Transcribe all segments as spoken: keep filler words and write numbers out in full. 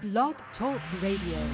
Blog Talk Radio.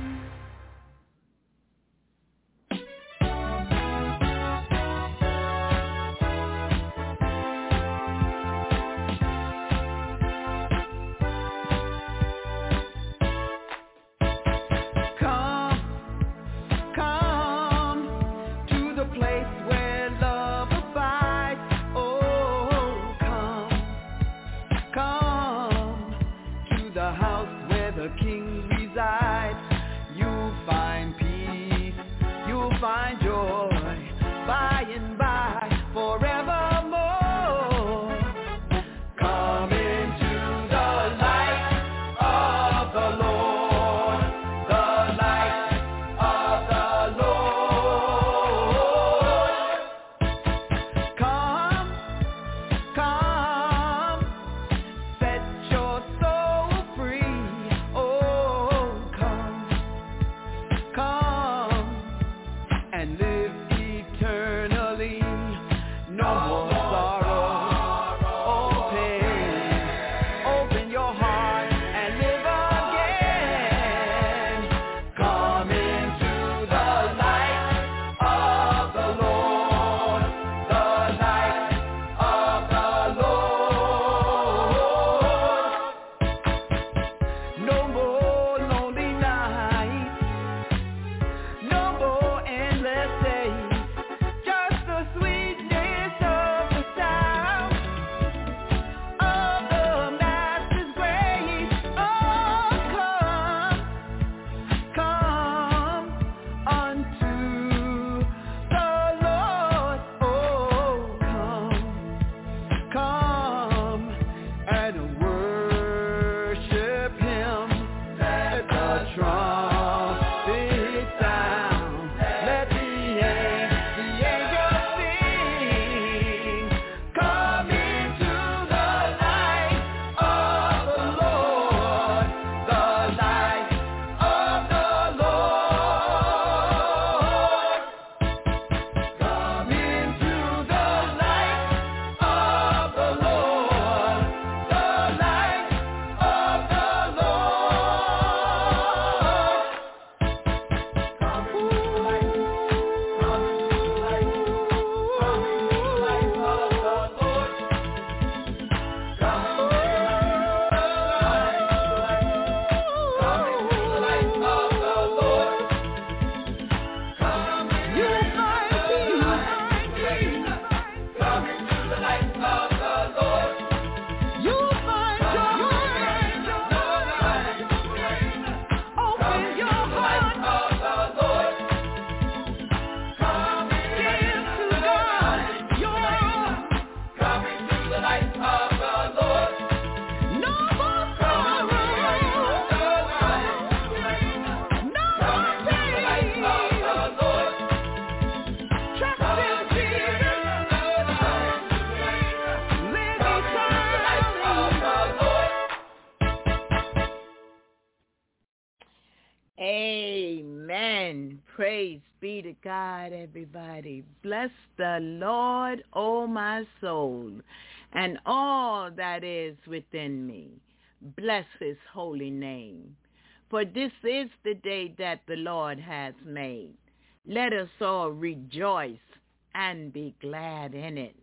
Amen. Praise be to God, everybody. Bless the Lord, O my soul, and all that is within me. Bless his holy name. For this is the day that the Lord has made. Let us all rejoice and be glad in it.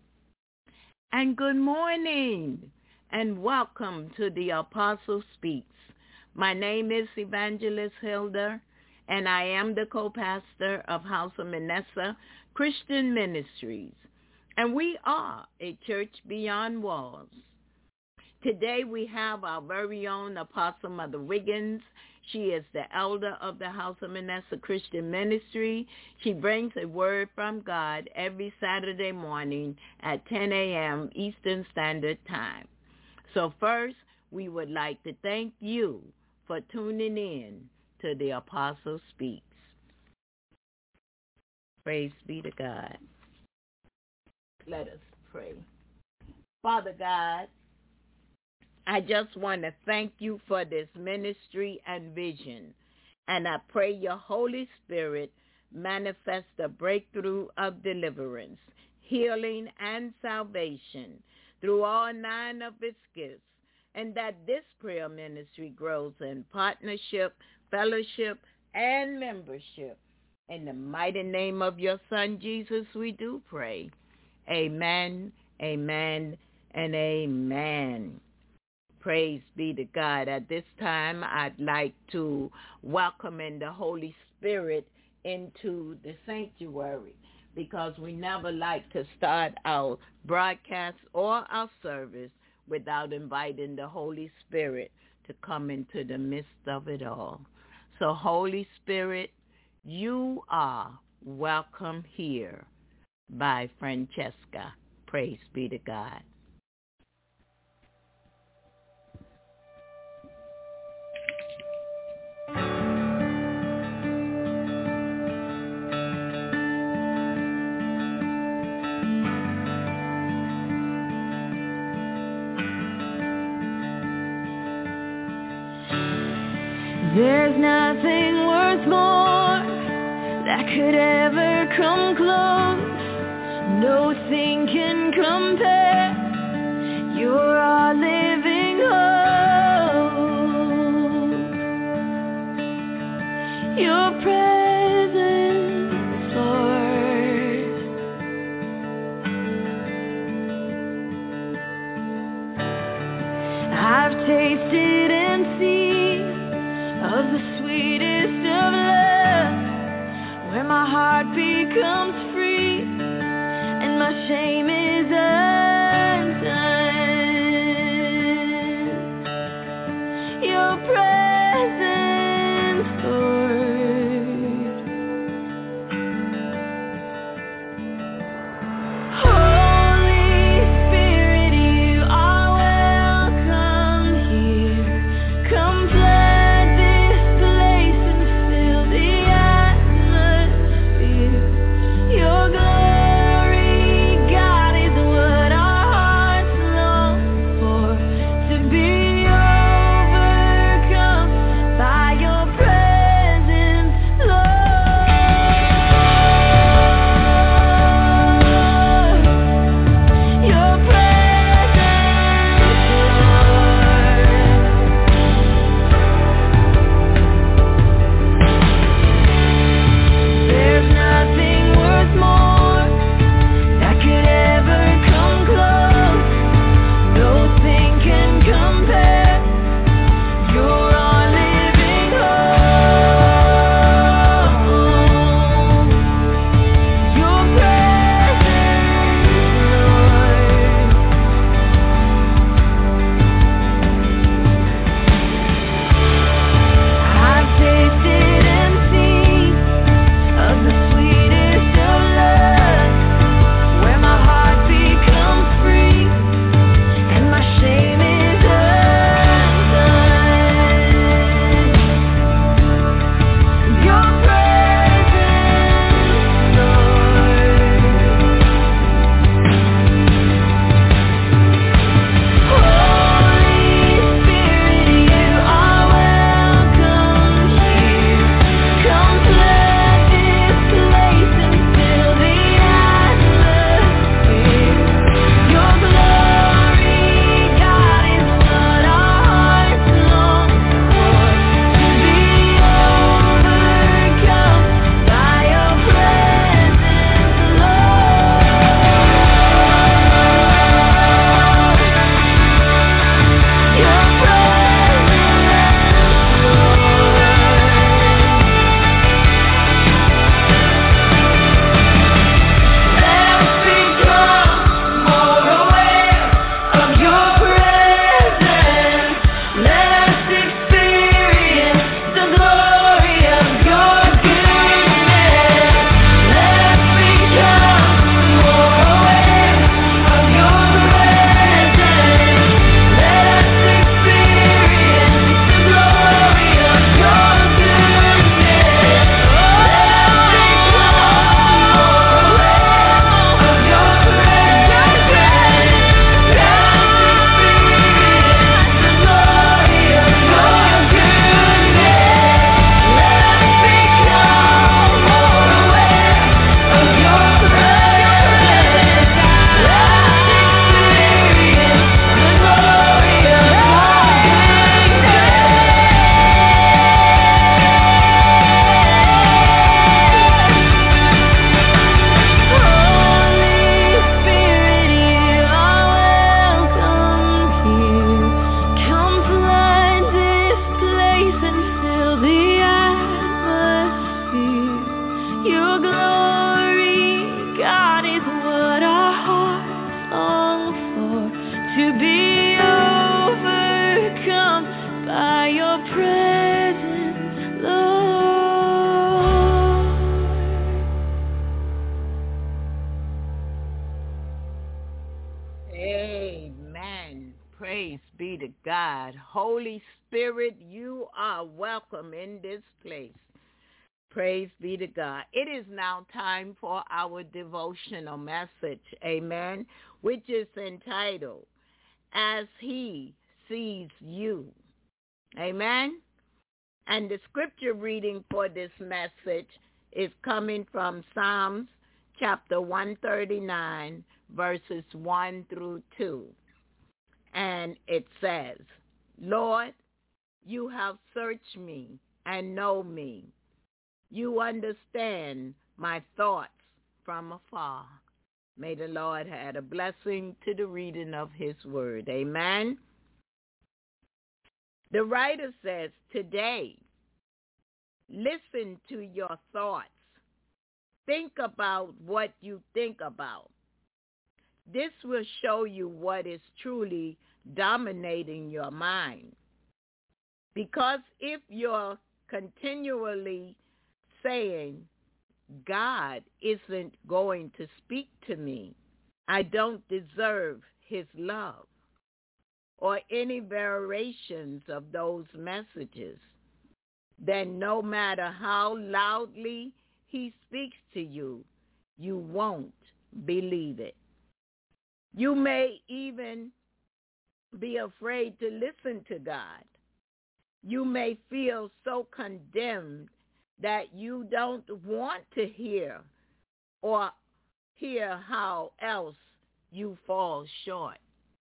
And good morning, and welcome to the Apostle Speaks. My name is Evangelist Hilda, and I am the co-pastor of House of Manasseh Christian Ministries, and we are a church beyond walls. Today we have our very own Apostle Mother Wiggins. She is the elder of the House of Manasseh Christian Ministry. She brings a word from God every Saturday morning at ten a.m. Eastern Standard Time. So first, we would like to thank you for tuning in to the Apostle Speaks. Praise be to God. Let us pray. Father God, I just want to thank you for this ministry and vision, and I pray your Holy Spirit manifest a breakthrough of deliverance, healing, and salvation through all nine of its gifts and that this prayer ministry grows in partnership, fellowship, and membership. In the mighty name of your Son, Jesus, we do pray. Amen, amen, and amen. Praise be to God. At this time, I'd like to welcome in the Holy Spirit into the sanctuary, because we never like to start our broadcast or our service without inviting the Holy Spirit to come into the midst of it all. So, Holy Spirit, you are welcome here by Francesca. Praise be to God. There's nothing worth more that could ever come close. Nothing can compare. You're our living hope. Your presence, Lord. I've tasted and seen of the sweetest of love, where my heart becomes free and my shame is undone. Your presence, Lord. Holy Spirit, you are welcome here. Come flood this place and fill the atmosphere. Your glory, God, is what our hearts long for. To be overcome your presence, Lord. Amen. Praise be to God. Holy Spirit, you are welcome in this place. Praise be to God. It is now time for our devotional message, amen, which is entitled, As He Sees You, amen. And the scripture reading for this message is coming from Psalms chapter one thirty-nine, verses one through two. And it says, Lord, you have searched me and know me. You understand my thoughts from afar. May the Lord add a blessing to the reading of his word. Amen. The writer says, today, listen to your thoughts. Think about what you think about. This will show you what is truly dominating your mind. Because if you're continually saying, God isn't going to speak to me, I don't deserve his love, or any variations of those messages, then no matter how loudly he speaks to you, you won't believe it. You may even be afraid to listen to God. You may feel so condemned that you don't want to hear or hear how else you fall short.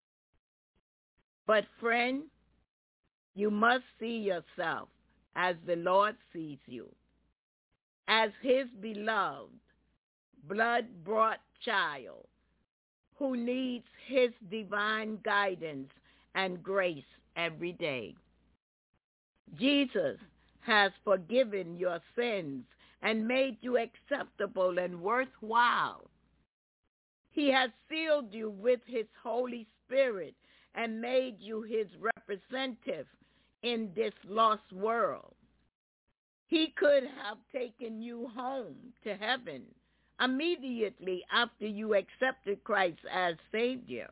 But friend, you must see yourself as the Lord sees you, as his beloved, blood-bought child who needs his divine guidance and grace every day. Jesus has forgiven your sins and made you acceptable and worthwhile. He has sealed you with his Holy Spirit and made you his representative in this lost world. He could have taken you home to heaven immediately after you accepted Christ as Savior.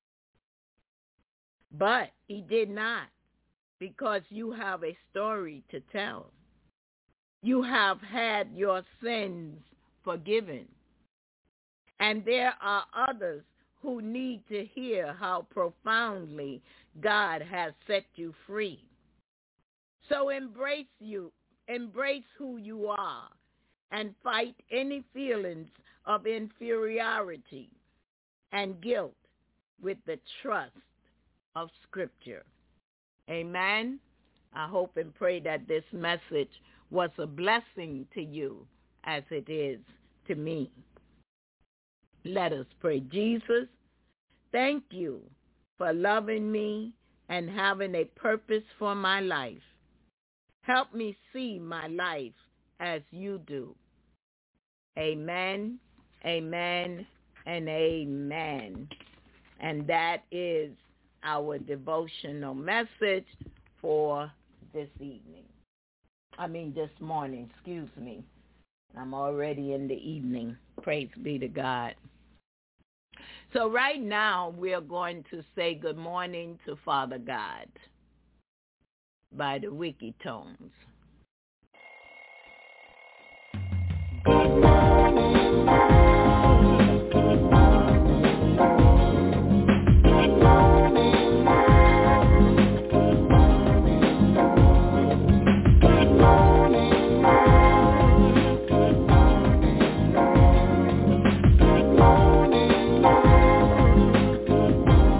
But he did not, because you have a story to tell. You have had your sins forgiven. And there are others who need to hear how profoundly God has set you free. So embrace you, embrace who you are, and fight any feelings of inferiority and guilt with the trust of Scripture. Amen. I hope and pray that this message was a blessing to you as it is to me. Let us pray. Jesus, thank you for loving me and having a purpose for my life. Help me see my life as you do. Amen, amen, and amen. And that is our devotional message for this evening. I mean this morning, excuse me. I'm already in the evening. Praise be to God. So right now we're going to say good morning to Father God by the Wiki Tones. Good morning.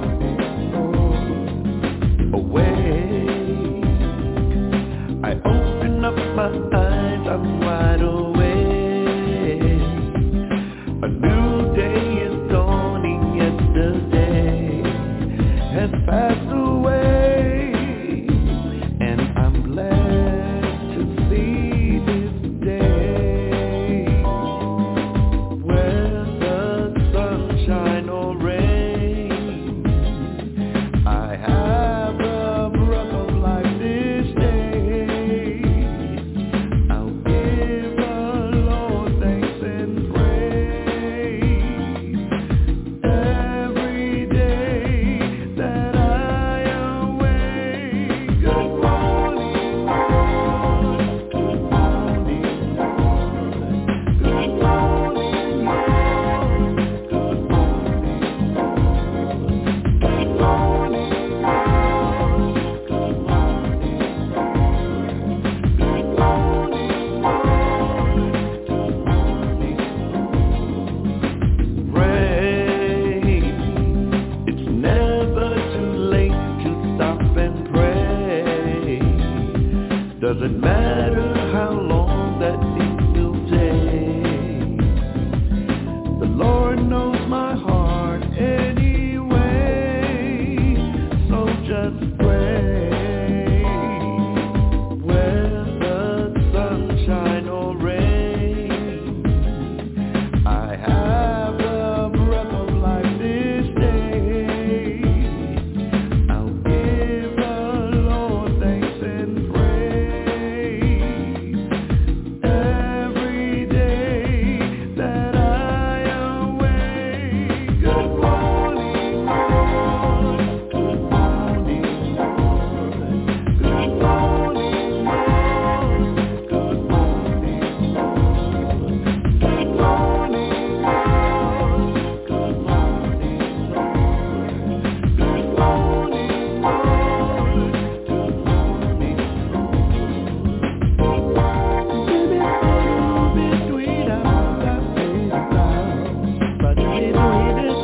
I own Doesn't matter how long that it will take. The Lord knows my heart anyway. So just pray. Whether sunshine or rain, I have the breath of life this day. I'll give the Lord thanks and praise every day that I awake. Good morning, Lord. Good morning, Lord. Good morning, Lord. Good morning, Lord. Good morning, Lord. Good morning, Lord. Good morning, Lord. Good morning, Lord. Between our faith clouds, but between us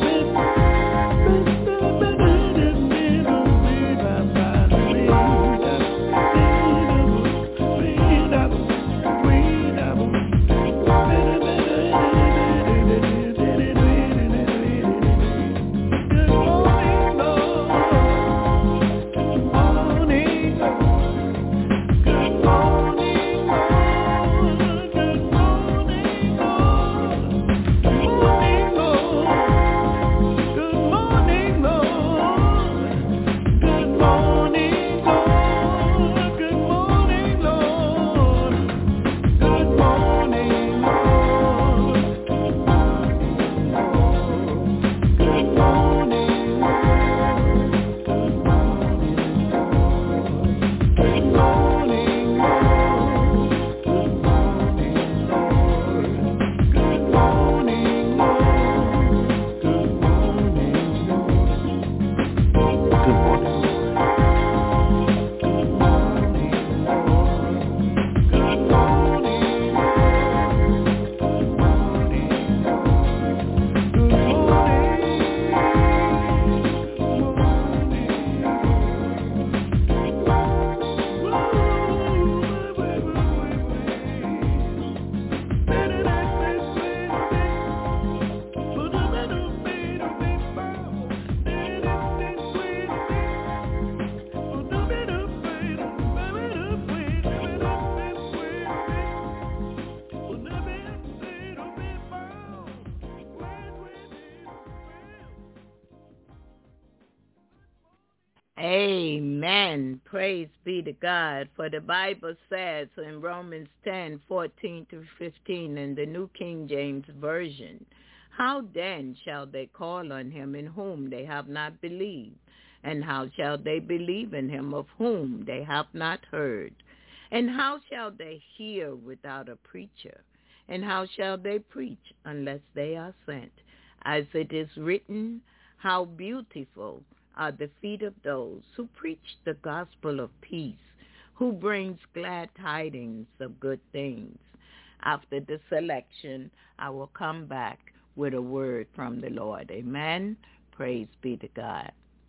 Amen. Praise be to God. For the Bible says in Romans ten, fourteen through fifteen in the New King James Version, how then shall they call on him in whom they have not believed? And how shall they believe in him of whom they have not heard? And how shall they hear without a preacher? And how shall they preach unless they are sent? As it is written, how beautiful are the feet of those who preach the gospel of peace, who brings glad tidings of good things. After the selection, I will come back with a word from the Lord. Amen. Praise be to God.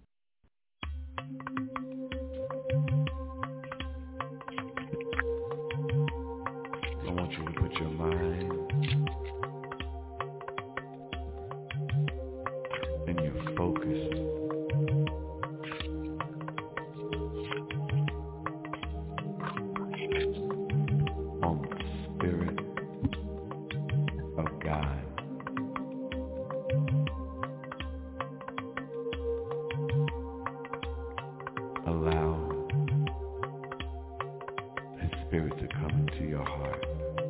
I want you to put your mind and your focus on the Spirit of God. Allow His Spirit to come into your heart.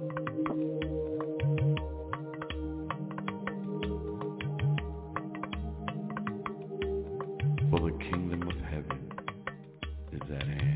For the kingdom of heaven is at hand.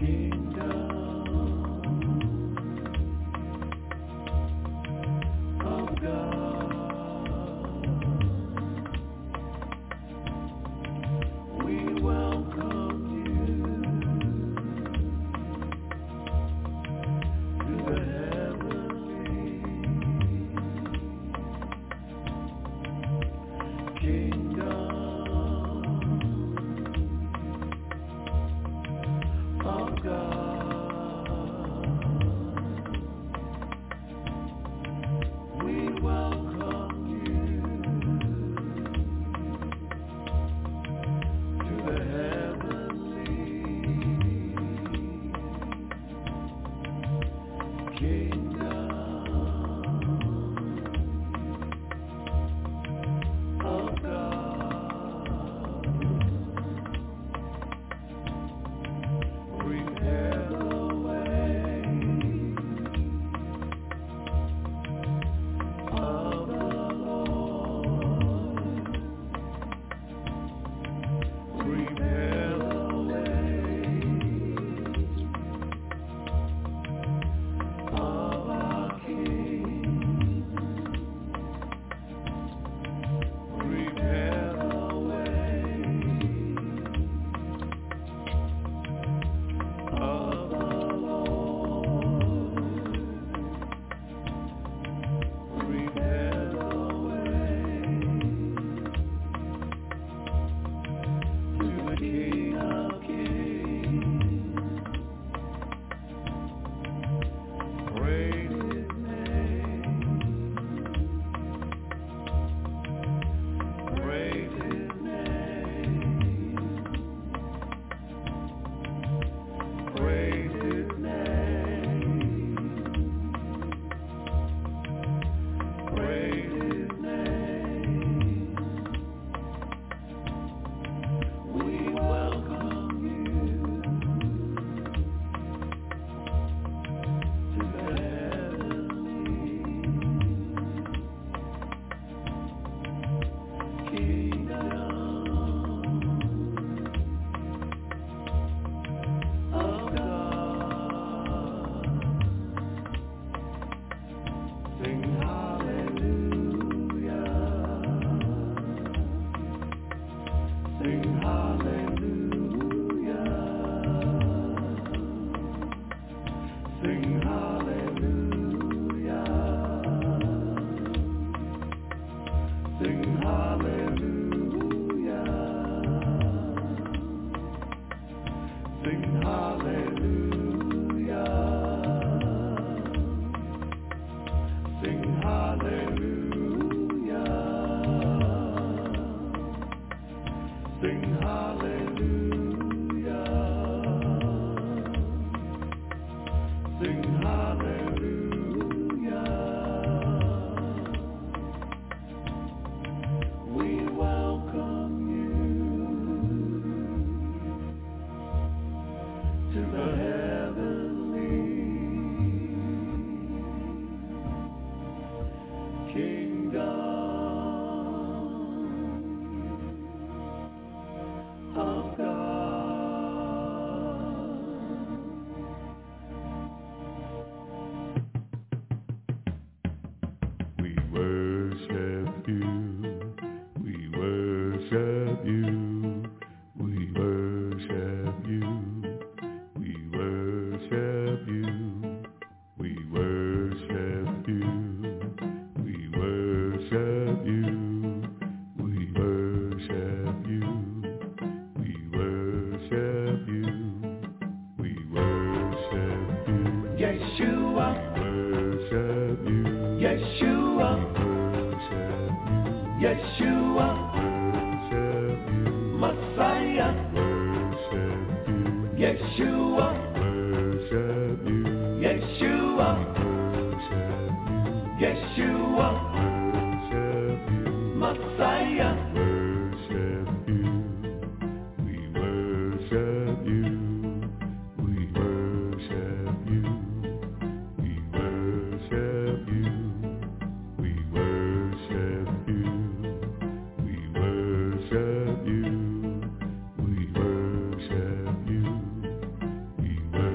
We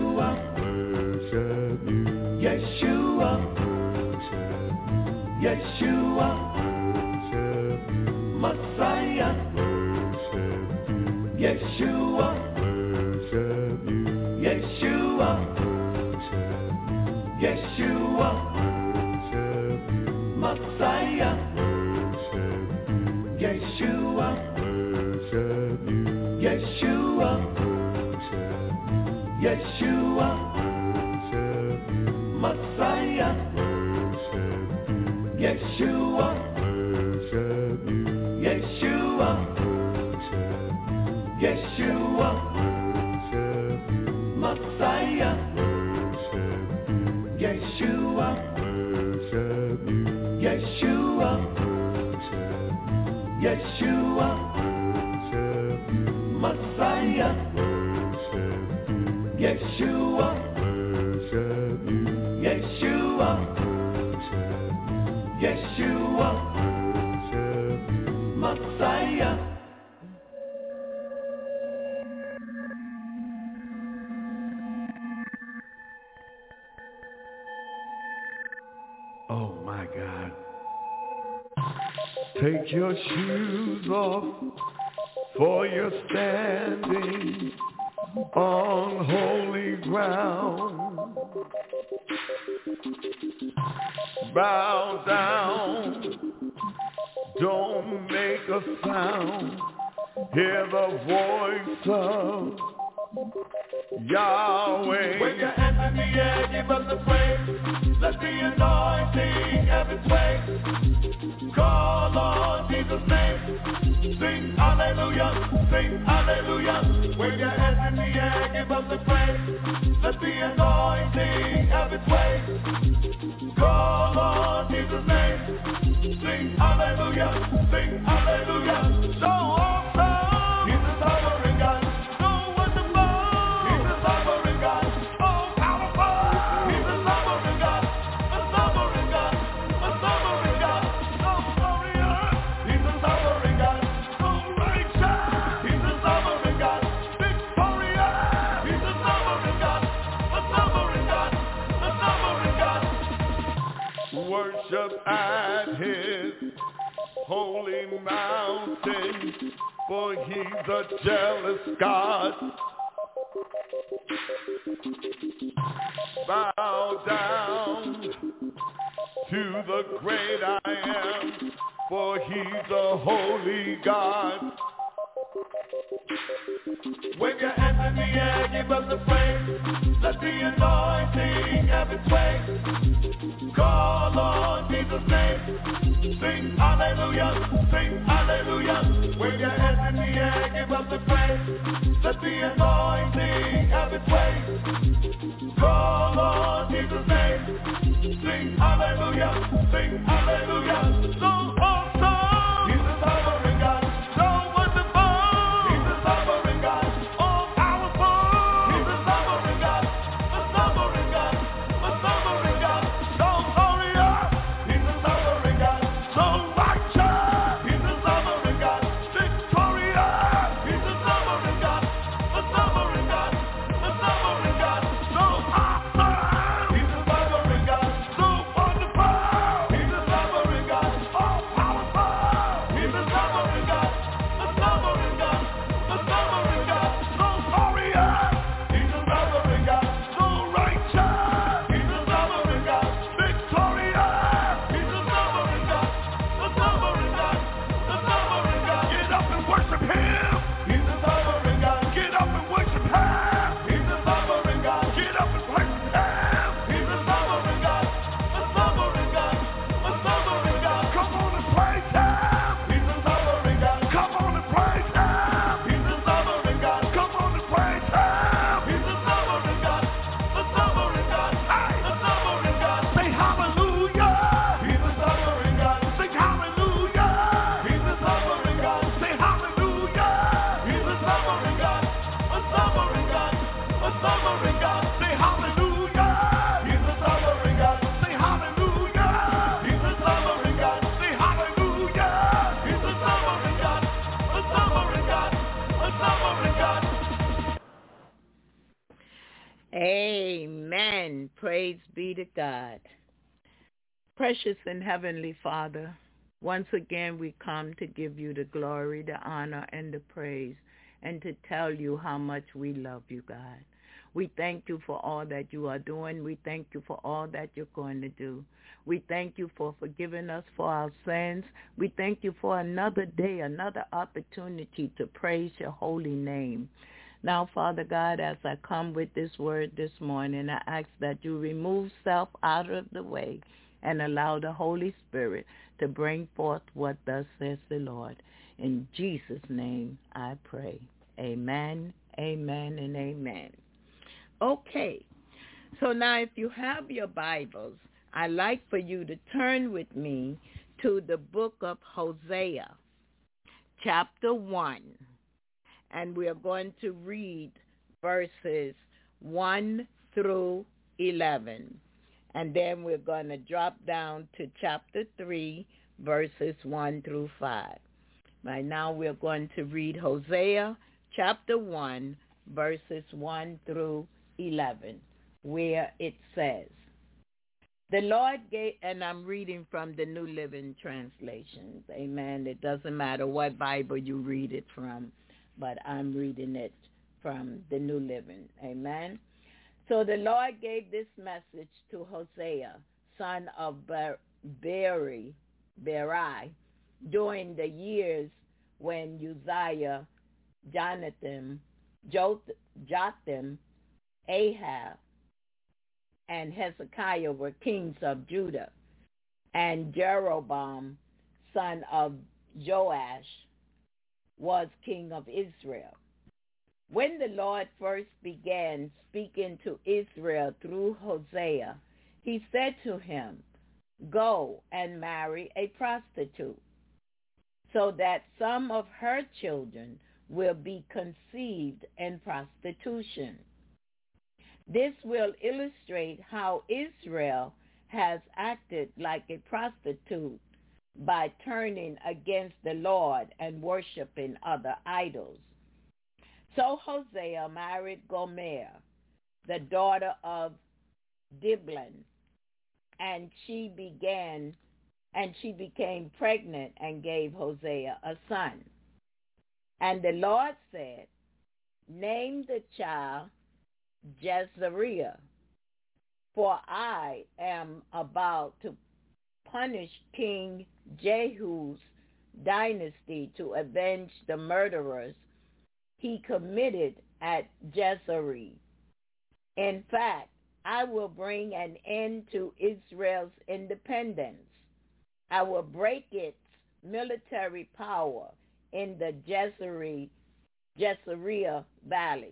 Yeshua, worship you. Yeshua, worship you. Yeshua, worship you. Messiah, worship you. Yeshua, worship you. Yeshua, worship you. Yeshua, worship you. Messiah, worship you. Yeshua, worship you. Yeshua, worship you. Yeshua, worship you. Messiah, worship you. Yeshua, worship you. Yeshua, worship you. Yeshua, worship you. Messiah, worship you. Yeshua, worship you. Yeshua, worship you. Yeshua, worship you. Messiah, worship you. Yeshua, worship you. Yeshua, worship you. Yeshua, worship you. Messiah. Oh my God. Take your shoes off, for you're standing on holy ground. Bow down, don't make a sound. Hear the voice of Yahweh. When your hands in the air, give us the praise. Let the anointing have its way. Call on Jesus' name. Sing hallelujah, sing hallelujah. Wave your hands in the air, give us the praise. Let the anointing have its way. Call on Jesus' name. Sing hallelujah, sing hallelujah. So awesome, He's a sovereign God. So wonderful, He's a sovereign God. Oh powerful, He's a sovereign God. A sovereign God, a sovereign God. So glorious, He's a sovereign God. So righteous, He's a sovereign God. Victorious, He's a sovereign God. A sovereign God, a sovereign God. Worship at His holy mountain, for He's a jealous God. Bow down to the great I am, for He's a holy God. Wave your hands in the air, give us the praise. Let the anointing have its way. Call on Jesus' name. Sing hallelujah, sing hallelujah. Wave your hands in the air, give us the praise. Let the anointing have its way. Call on Jesus' name. Sing hallelujah, sing hallelujah. So awesome, He's a sovereign God. So wonderful, He's a sovereign God. All powerful, He's a sovereign God. A sovereign God, a sovereign God. So glorious, He's a sovereign God. So righteous, He's a sovereign God. Victorious, He's a sovereign God. A sovereign God, a sovereign God. So awesome. Amen. Praise be to God. Precious and Heavenly Father, once again we come to give you the glory, the honor, and the praise, and to tell you how much we love you, God. We thank you for all that you are doing. We thank you for all that you're going to do. We thank you for forgiving us for our sins. We thank you for another day, another opportunity to praise your holy name. Now, Father God, as I come with this word this morning, I ask that you remove self out of the way and allow the Holy Spirit to bring forth what thus says the Lord. In Jesus' name I pray. Amen, amen, and amen. Okay, so now if you have your Bibles, I'd like for you to turn with me to the book of Hosea, chapter one. And we are going to read verses one through eleven. And then we're going to drop down to chapter three, verses one through five. Right now we're going to read Hosea chapter one, verses one through eleven, where it says, the Lord gave, and I'm reading from the New Living Translation. Amen. It doesn't matter what Bible you read it from, but I'm reading it from the New Living. Amen. So the Lord gave this message to Hosea, son of Ber- Beri, Beri, during the years when Uzziah, Jonathan, Jotham, Ahab, and Hezekiah were kings of Judah, and Jeroboam, son of Joash, was king of Israel. When the Lord first began speaking to Israel through Hosea, he said to him, go and marry a prostitute, so that some of her children will be conceived in prostitution. This will illustrate how Israel has acted like a prostitute by turning against the Lord and worshiping other idols. So Hosea married Gomer, the daughter of Diblaim, and she began and she became pregnant and gave Hosea a son. And the Lord said, name the child Jezreel, for I am about to punish King Jehu's dynasty to avenge the murderers he committed at Jezreel. In fact, I will bring an end to Israel's independence. I will break its military power in the Jezreel, Jezreel Valley.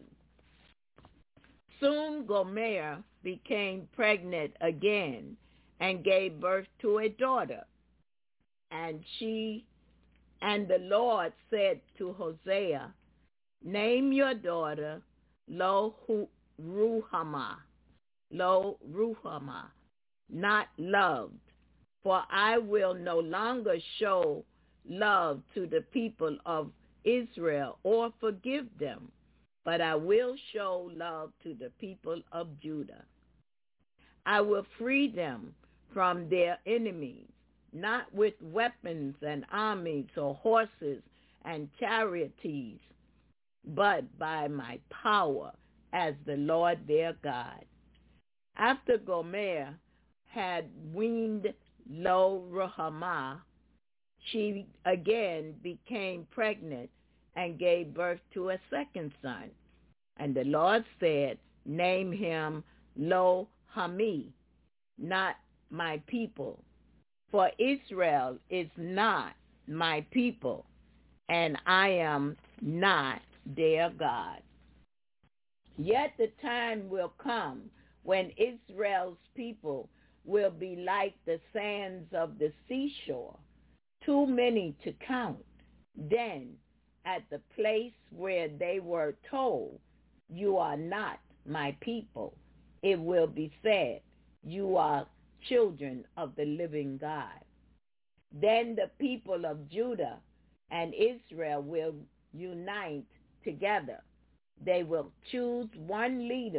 Soon Gomer became pregnant again and gave birth to a daughter. And she and the Lord said to Hosea, name your daughter Lo-Ruhamah, Lo-Ruhamah, not loved, for I will no longer show love to the people of Israel or forgive them, but I will show love to the people of Judah. I will free them from their enemies, not with weapons and armies or horses and charioteers, but by my power as the Lord their God. After Gomer had weaned Lo-Ruhamah, she again became pregnant and gave birth to a second son. And the Lord said, name him Lo-Hami, not my people, for Israel is not my people, and I am not their God. Yet the time will come when Israel's people will be like the sands of the seashore, too many to count. Then, at the place where they were told, you are not my people, it will be said, you are children of the living God. Then the people of Judah and Israel will unite together. They will choose one leader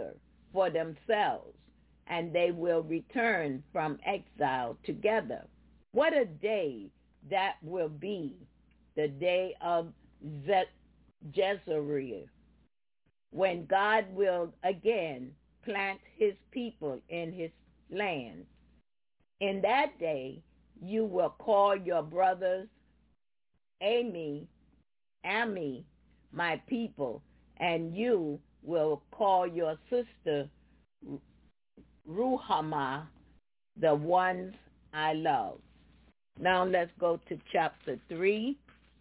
for themselves, and they will return from exile together. What a day that will be, the day of Jezreel, when God will again plant his people in his land. In that day, you will call your brothers Ami, Ami, my people, and you will call your sister Ruhamah, the ones I love. Now let's go to chapter three,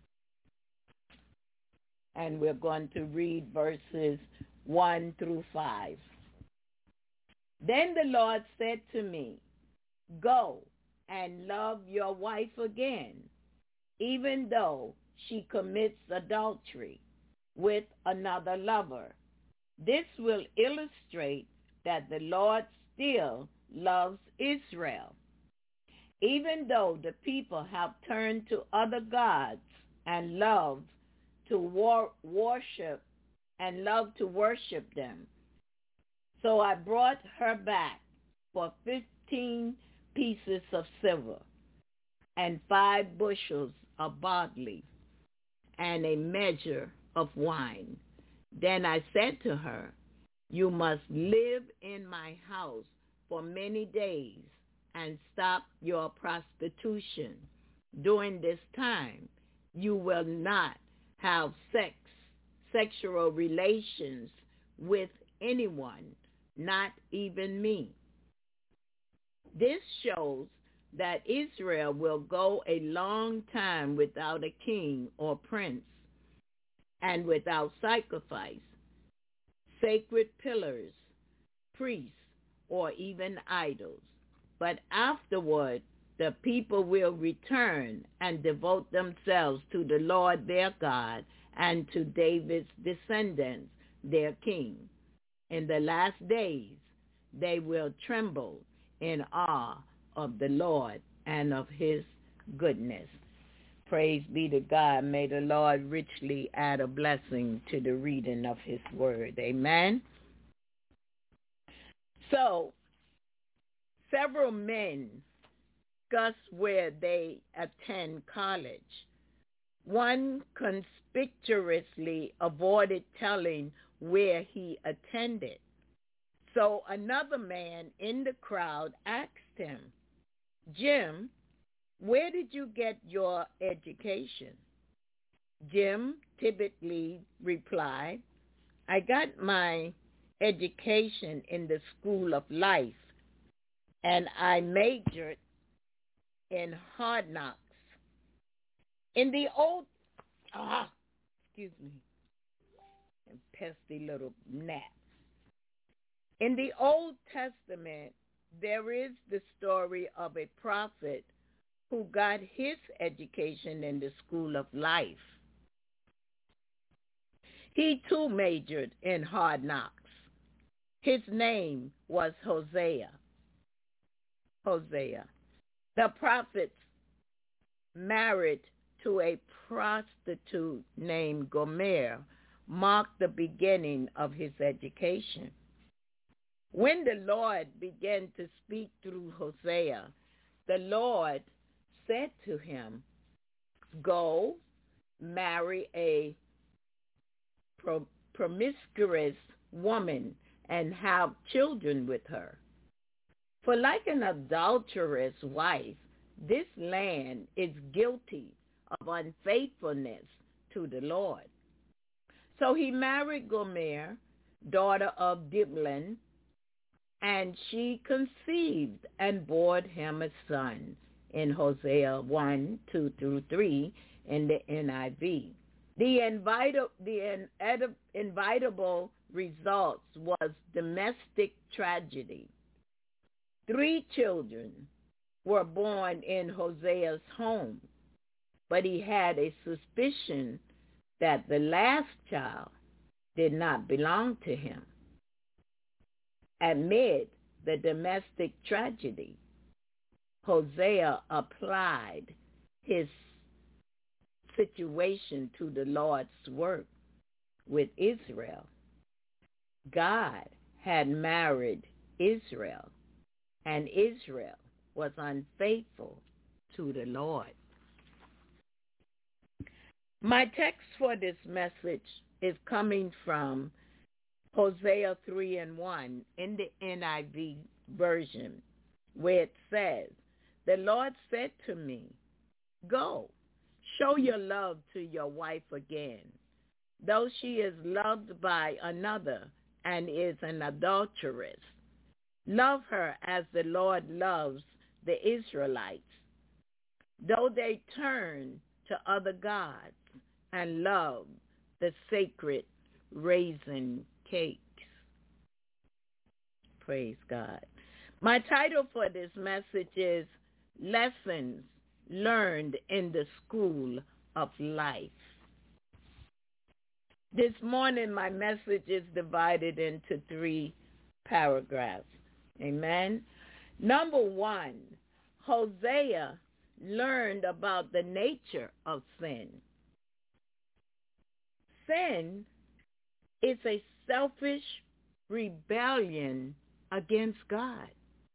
and we're going to read verses one through five. Then the Lord said to me, go and love your wife again, even though she commits adultery with another lover. This will illustrate that the Lord still loves Israel. Even though the people have turned to other gods and love to war- worship and love to worship them. So I brought her back for fifteen pieces of silver and five bushels of barley and a measure of wine. Then I said to her, you must live in my house for many days and stop your prostitution. During this time, you will not have sex, sexual relations with anyone, not even me. This shows that Israel will go a long time without a king or prince and without sacrifice, sacred pillars, priests, or even idols. But afterward, the people will return and devote themselves to the Lord their God and to David's descendants, their king. In the last days, they will tremble in awe of the Lord and of his goodness. Praise be to God. May the Lord richly add a blessing to the reading of his word. Amen. So, several men discuss where they attend college. One conspicuously avoided telling where he attended. So another man in the crowd asked him, Jim, where did you get your education? Jim typically replied, I got my education in the School of Life, and I majored in hard knocks. In the old, ah, excuse me, pesky little gnat. In the Old Testament, there is the story of a prophet who got his education in the School of Life. He too majored in hard knocks. His name was Hosea. Hosea. The prophet married to a prostitute named Gomer marked the beginning of his education. When the Lord began to speak through Hosea, the Lord said to him, go marry a pro- promiscuous woman and have children with her. For like an adulterous wife, this land is guilty of unfaithfulness to the Lord. So he married Gomer, daughter of Diblaim, and she conceived and bore him a son, in Hosea one, two through three in the N I V. The, invita- the in- inevitable results was domestic tragedy. Three children were born in Hosea's home, but he had a suspicion that the last child did not belong to him. Amid the domestic tragedy, Hosea applied his situation to the Lord's work with Israel. God had married Israel, and Israel was unfaithful to the Lord. My text for this message is coming from Hosea three and one in the N I V version, where it says, "The Lord said to me, go, show your love to your wife again, though she is loved by another and is an adulteress. Love her as the Lord loves the Israelites, though they turn to other gods and love the sacred raisin cakes." Praise God. My title for this message is Lessons Learned in the School of Life. This morning, my message is divided into three paragraphs. Amen. Number one, Hosea learned about the nature of sin. Sin is a selfish rebellion against God.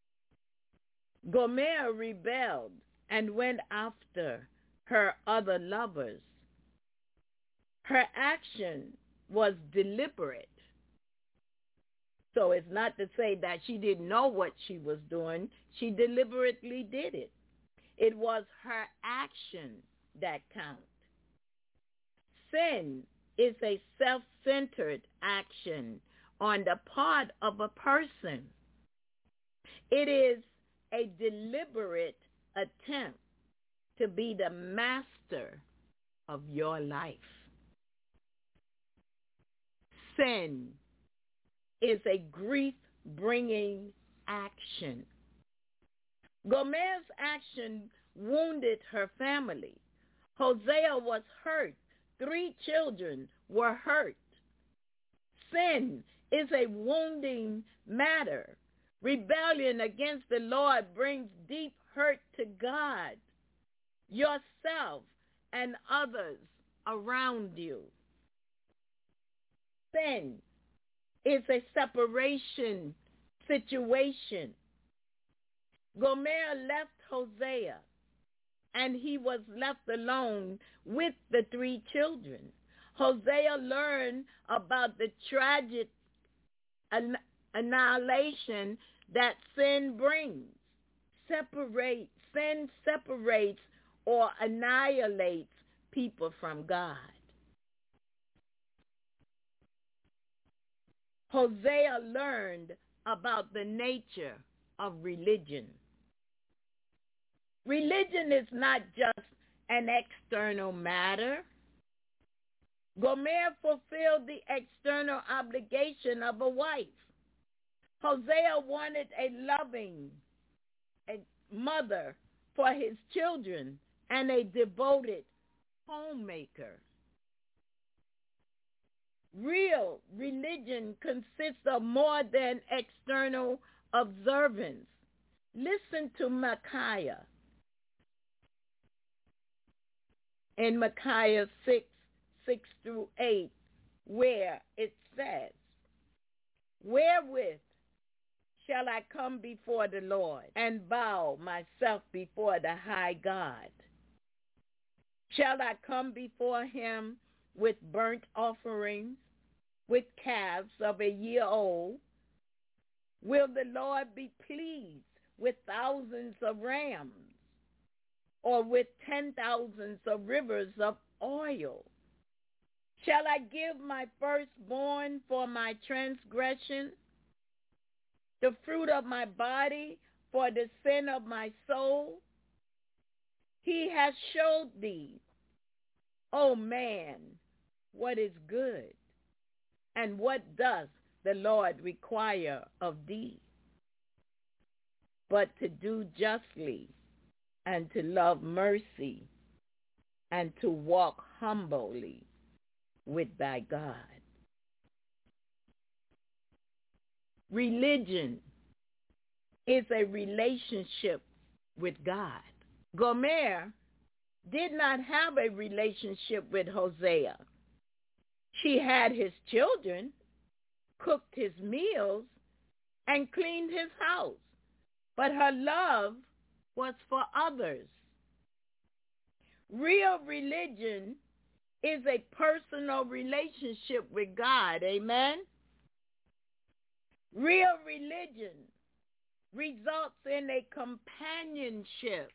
Gomer rebelled and went after her other lovers. Her action was deliberate. So it's not to say that she didn't know what she was doing. She deliberately did it. It was her action that counts. Sin is a self-centered action on the part of a person. It is a deliberate attempt to be the master of your life. Sin is a grief-bringing action. Gomer's action wounded her family. Hosea was hurt. Three children were hurt. Sin is a wounding matter. Rebellion against the Lord brings deep hurt to God, yourself, and others around you. Sin is a separation situation. Gomer left Hosea, and he was left alone with the three children. Hosea learned about the tragic an- annihilation that sin brings. Separate, sin separates or annihilates people from God. Hosea learned about the nature of religion. Religion is not just an external matter. Gomer fulfilled the external obligation of a wife. Hosea wanted a loving a mother for his children and a devoted homemaker. Real religion consists of more than external observance. Listen to Micaiah. In Micaiah six, six through eight, where it says, "Wherewith shall I come before the Lord and bow myself before the high God? Shall I come before him with burnt offerings, with calves of a year old? Will the Lord be pleased with thousands of rams, or with ten thousands of rivers of oil? Shall I give my firstborn for my transgression, the fruit of my body for the sin of my soul? He has showed thee, O man, what is good, and what doth the Lord require of thee, but to do justly, and to love mercy, and to walk humbly with thy God." Religion is a relationship with God. Gomer did not have a relationship with Hosea. She had his children, cooked his meals, and cleaned his house. But her love was for others. Real religion is a personal relationship with God. Amen? Real religion results in a companionship.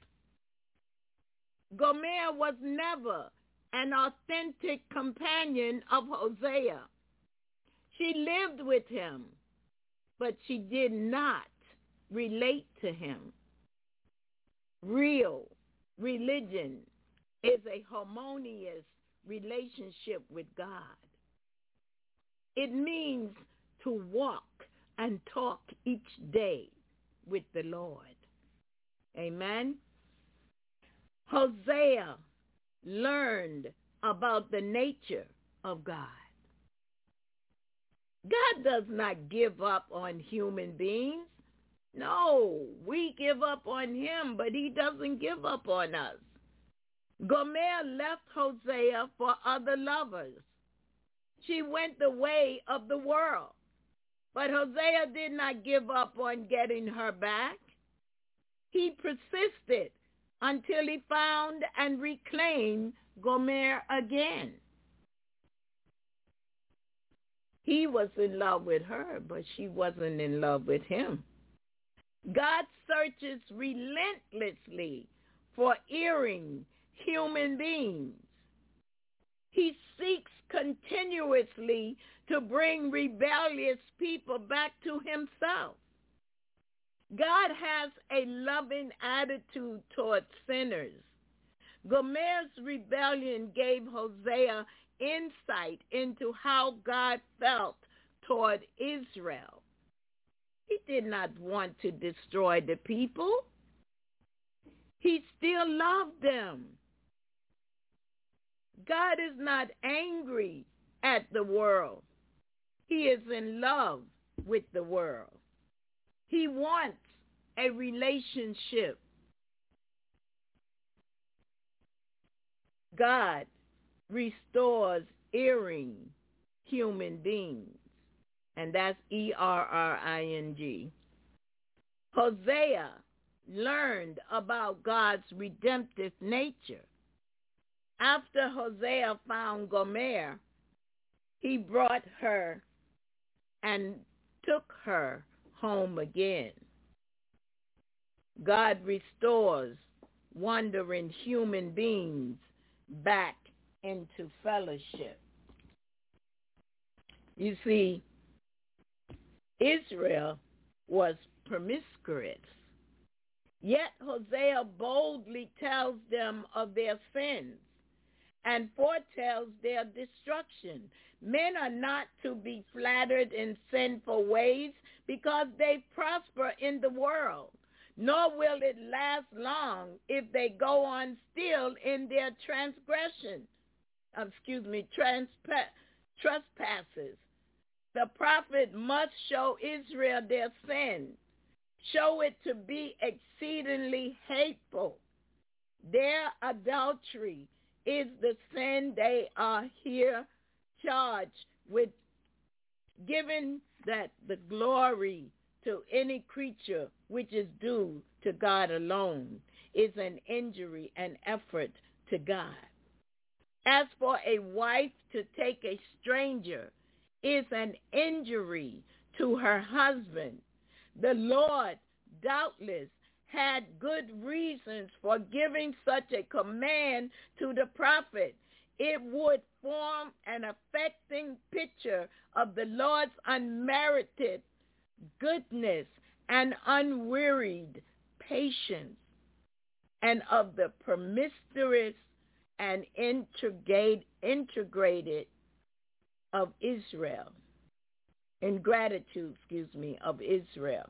Gomer was never an authentic companion of Hosea. She lived with him, but she did not relate to him. Real religion is a harmonious relationship with God. It means to walk and talk each day with the Lord. Amen. Hosea learned about the nature of God. God does not give up on human beings. No, we give up on him, but he doesn't give up on us. Gomer left Hosea for other lovers. She went the way of the world. But Hosea did not give up on getting her back. He persisted until he found and reclaimed Gomer again. He was in love with her, but she wasn't in love with him. God searches relentlessly for erring human beings. He seeks continuously to bring rebellious people back to himself. God has a loving attitude towards sinners. Gomer's rebellion gave Hosea insight into how God felt toward Israel. He did not want to destroy the people. He still loved them. God is not angry at the world. He is in love with the world. He wants a relationship. God restores erring human beings, and that's E R R I N G. Hosea learned about God's redemptive nature. After Hosea found Gomer, he brought her and took her home again. God restores wandering human beings back into fellowship. You see, Israel was promiscuous, yet Hosea boldly tells them of their sins and foretells their destruction. Men are not to be flattered in sinful ways because they prosper in the world, nor will it last long if they go on still in their transgression, excuse me, transpa- trespasses. The prophet must show Israel their sin, show it to be exceedingly hateful. Their adultery is the sin they are here charged with, giving that the glory to any creature which is due to God alone is an injury and effort to God. As for a wife to take a stranger is an injury to her husband. The Lord doubtless had good reasons for giving such a command to the prophet. It would form an affecting picture of the Lord's unmerited goodness and unwearied patience, and of the promiscuous and integrate, integrated of Israel, ingratitude, excuse me, of Israel.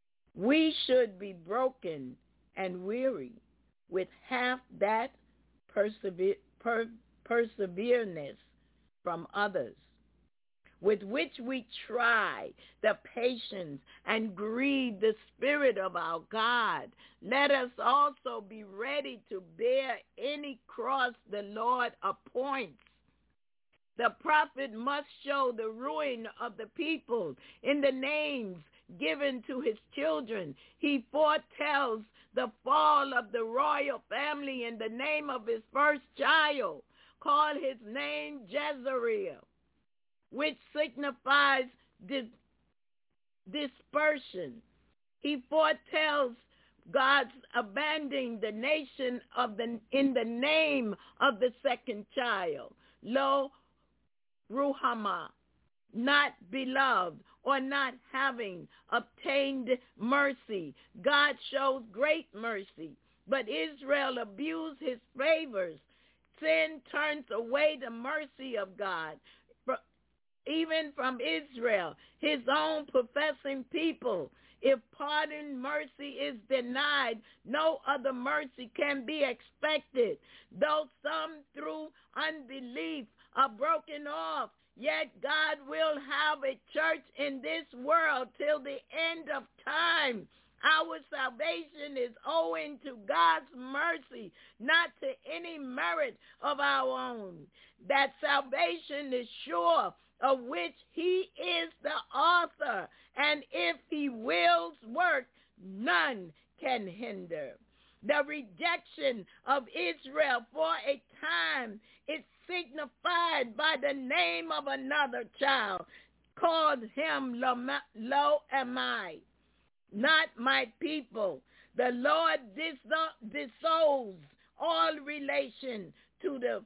We should be broken and weary with half that persever- per- perseverance from others, with which we try the patience and grieve the Spirit of our God. Let us also be ready to bear any cross the Lord appoints. The prophet must show the ruin of the people in the names given to his children. He foretells the fall of the royal family in the name of his first child. Call his name Jezreel, which signifies dis- dispersion. He foretells God's abandoning the nation of the in the name of the second child, Lo Ruhamah, not beloved or not having obtained mercy. God shows great mercy, but Israel abused his favors. Sin turns away the mercy of God, even from Israel, his own professing people. If pardon, mercy is denied, no other mercy can be expected. Though some through unbelief are broken off, yet God will have a church in this world till the end of time. Our salvation is owing to God's mercy, not to any merit of our own. That salvation is sure, of which he is the author, and if he wills work, none can hinder. The rejection of Israel for a time is signified by the name of another child, called him Lo-Ammi, not my people. The Lord dissolves all relation to the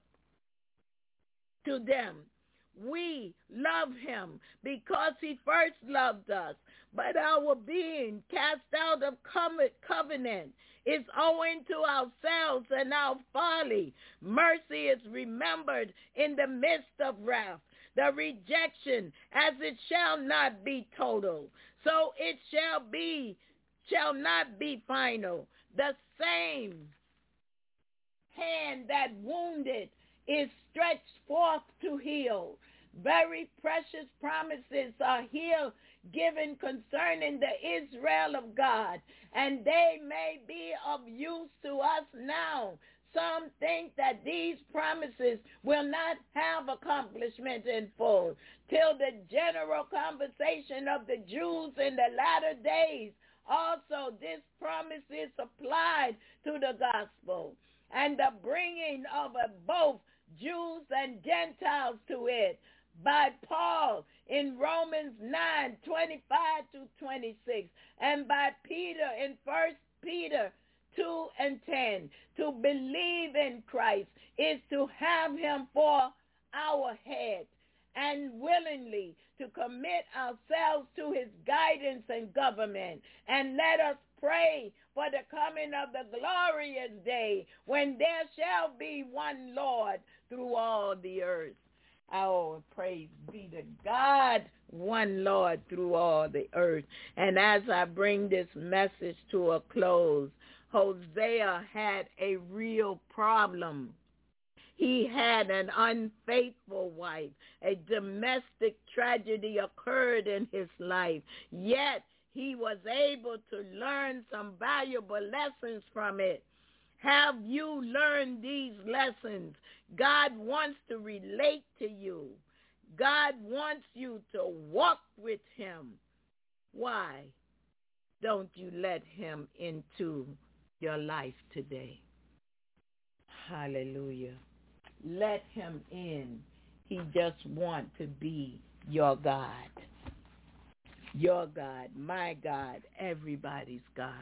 to them. We love him because he first loved us, but our being cast out of covenant is owing to ourselves and our folly. Mercy is remembered in the midst of wrath. The rejection, as it shall not be total, so it shall be, shall not be final. The same hand that wounded is stretched forth to heal. Very precious promises are here given concerning the Israel of God, and they may be of use to us now. Some think that these promises will not have accomplishment in full till the general conversation of the Jews in the latter days. Also, this promise is applied to the gospel and the bringing of both Jews and Gentiles to it by Paul in Romans nine, twenty-five to twenty-six, and by Peter in First Peter two and ten. To believe in Christ is to have him for our head, and willingly to commit ourselves to his guidance and government. And let us pray for the coming of the glorious day when there shall be one Lord through all the earth. Oh, praise be to God, one Lord through all the earth. And as I bring this message to a close, Hosea had a real problem. He had an unfaithful wife. A domestic tragedy occurred in his life. Yet he was able to learn some valuable lessons from it. Have you learned these lessons? God wants to relate to you. God wants you to walk with him. Why don't you let him into your life today? Hallelujah. Let him in. He just wants to be your God. Your God, my God, everybody's God.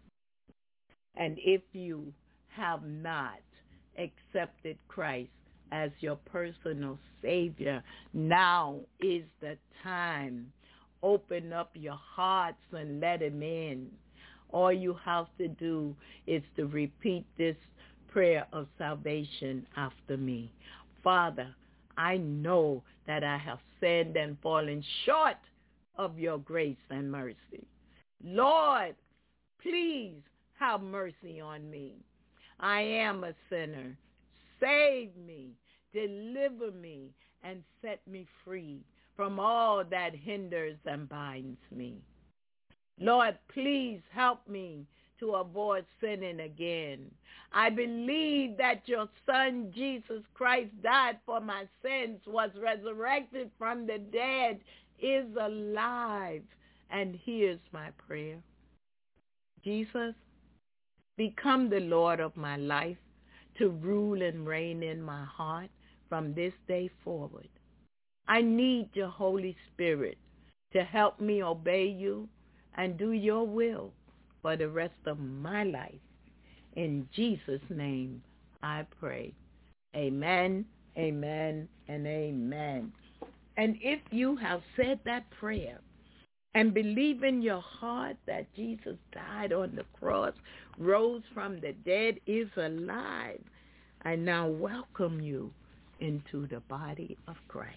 And if you have not accepted Christ as your personal Savior, now is the time. Open up your hearts and let him in. All you have to do is to repeat this prayer of salvation after me. Father, I know that I have sinned and fallen short of your grace and mercy. Lord, please have mercy on me. I am a sinner. Save me, deliver me, and set me free from all that hinders and binds me. Lord, please help me to avoid sinning again. I believe that your Son, Jesus Christ, died for my sins, was resurrected from the dead, is alive, And here's my prayer. Jesus, become the Lord of my life, to rule and reign in my heart from this day forward. I need your Holy Spirit to help me obey you and do your will for the rest of my life. In Jesus' name I pray. Amen, amen, and amen. And if you have said that prayer and believe in your heart that Jesus died on the cross, rose from the dead, is alive, I now welcome you into the body of Christ.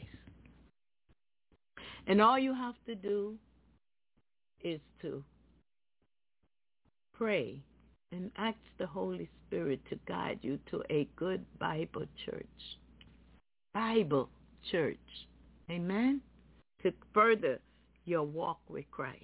And all you have to do is to pray and ask the Holy Spirit to guide you to a good Bible church. Bible church. Amen? To further your walk with Christ.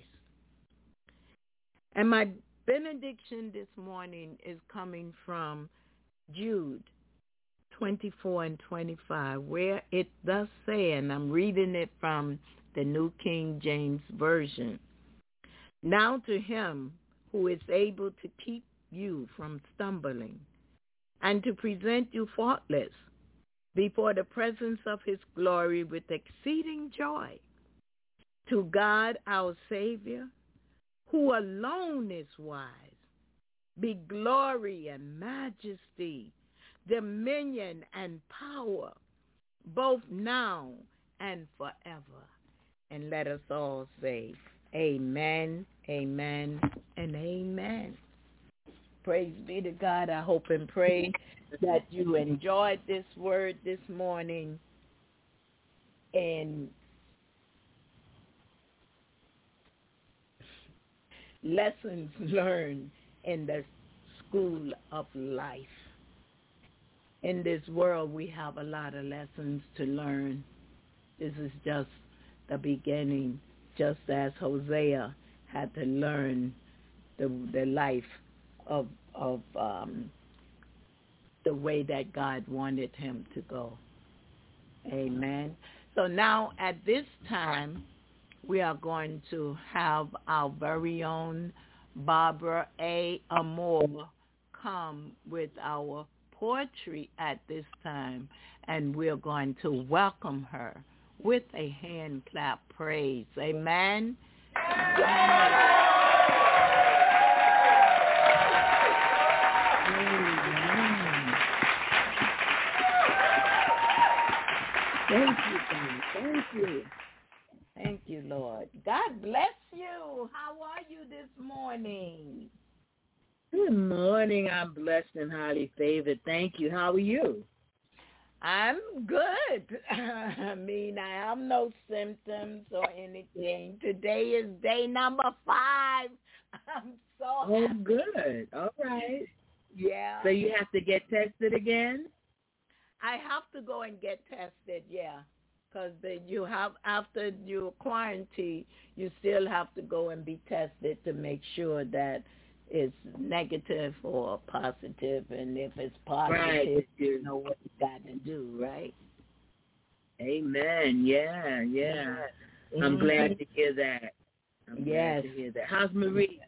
And my benediction this morning is coming from Jude twenty-four and twenty-five, where it does say, and I'm reading it from the New King James Version, now to him who is able to keep you from stumbling and to present you faultless before the presence of his glory with exceeding joy, to God our Savior, who alone is wise, be glory and majesty, dominion and power, both now and forever. And let us all say, amen, amen, and amen. Praise be to God. I hope and pray that you enjoyed this word this morning. And lessons learned in the school of life. In this world, we have a lot of lessons to learn. This is just the beginning, just as Hosea had to learn the the life of of um, the way that God wanted him to go. Amen. So now at this time, we are going to have our very own Barbara A. Amore come with our poetry at this time, and we're going to welcome her with a hand clap praise. Amen. Amen. Thank you, God. Thank you. Thank you, Lord. God bless you. How are you this morning? Good morning. I'm blessed and highly favored. Thank you. How are you? I'm good. I mean, I have no symptoms or anything. Today is day number five. I'm so Oh, happy. good. All right. Yeah. So you have to get tested again? I have to go and get tested, yeah. Because you have, after you quarantine, you still have to go and be tested to make sure that it's negative or positive, and if it's positive, right. you know what you got to do, right? Amen. Yeah, yeah. Mm-hmm. I'm glad to hear that. I'm yes. glad to hear that. How's Maria?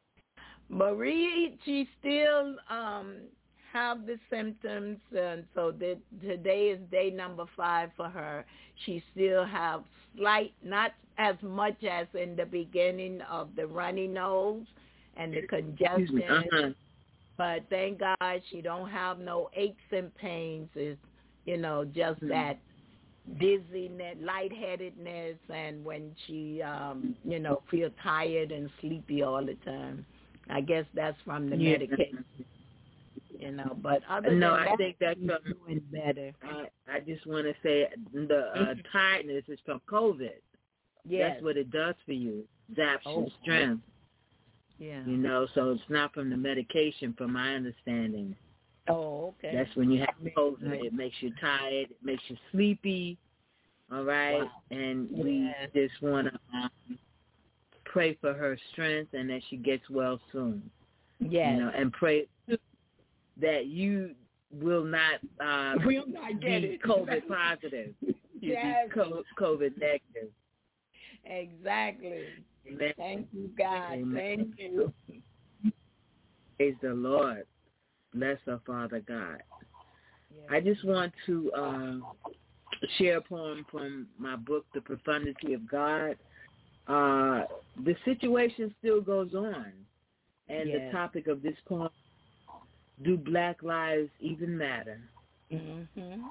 Marie, she still um, have the symptoms, and so that today is day number five for her. She still have slight, not as much as in the beginning of the runny nose and the congestion, uh-huh. but thank God she don't have no aches and pains. It's, you know, just mm-hmm. that dizziness, lightheadedness, and when she, um, you know, feel tired and sleepy all the time. I guess that's from the yeah. medication, you know. But other no, than I that, think that's she's from, doing better. I, I just want to say the uh, tiredness is from COVID. Yes. That's what it does for you. Zaps oh. your strength. Yeah. You know, so it's not from the medication, from my understanding. Oh, okay. That's when you have COVID. It makes you tired. It makes you sleepy. All right? Wow. And yeah. we just want to um, pray for her strength and that she gets well soon. Yes. You know, and pray that you will not, uh, will not get be it. COVID positive. You yes. be COVID negative. Exactly. Amen. Thank you, God. Amen. Thank you. Praise the Lord. Bless our Father God. Yes. I just want to uh, share a poem from my book, The Profundity of God. Uh, the situation still goes on. And yes. the topic of this poem, do Black Lives even matter? Mm-hmm.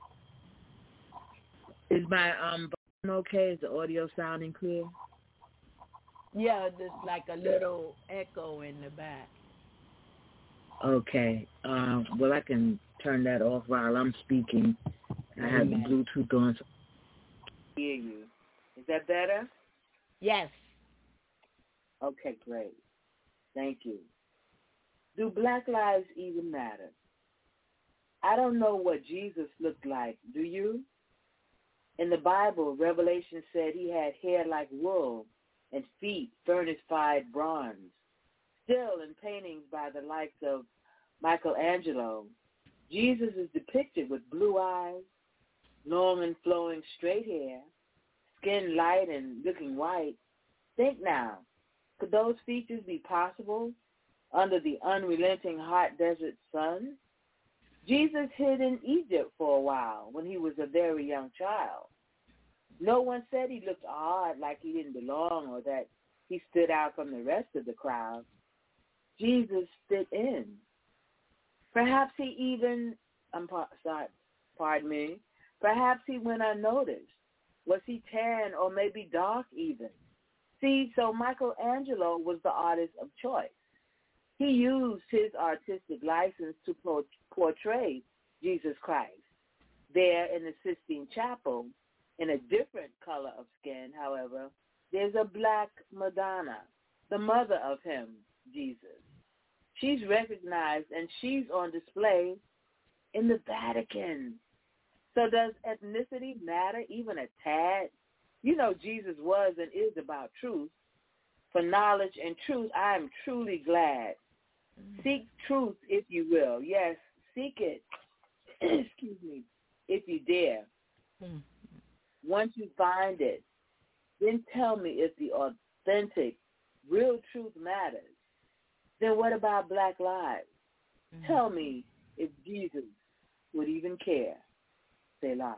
Is my um okay? Is the audio sounding clear? Yeah, there's like a little echo in the back. Okay. Um, well, I can turn that off while I'm speaking. I have the Bluetooth on. So I hear you. Is that better? Yes. Okay, great. Thank you. Do Black Lives even matter? I don't know what Jesus looked like, do you? In the Bible, Revelation said he had hair like wool and feet furnace-fired bronze. Still, in paintings by the likes of Michelangelo, Jesus is depicted with blue eyes, long and flowing straight hair, skin light and looking white. Think now, could those features be possible under the unrelenting hot desert sun? Jesus hid in Egypt for a while when he was a very young child. No one said he looked odd, like he didn't belong, or that he stood out from the rest of the crowd. Jesus fit in. Perhaps he even, I'm sorry, pardon me, perhaps he went unnoticed. Was he tan or maybe dark even? See, so Michelangelo was the artist of choice. He used his artistic license to portray Jesus Christ. There in the Sistine Chapel, in a different color of skin, however, there's a black Madonna, the mother of him, Jesus. She's recognized and she's on display in the Vatican. So does ethnicity matter even a tad? You know, Jesus was and is about truth. For knowledge and truth, I am truly glad. Seek truth if you will. Yes, seek it. Excuse me, if you dare. Mm. Once you find it, then tell me if the authentic, real truth matters. Then what about Black lives? Mm. Tell me if Jesus would even care. Selah.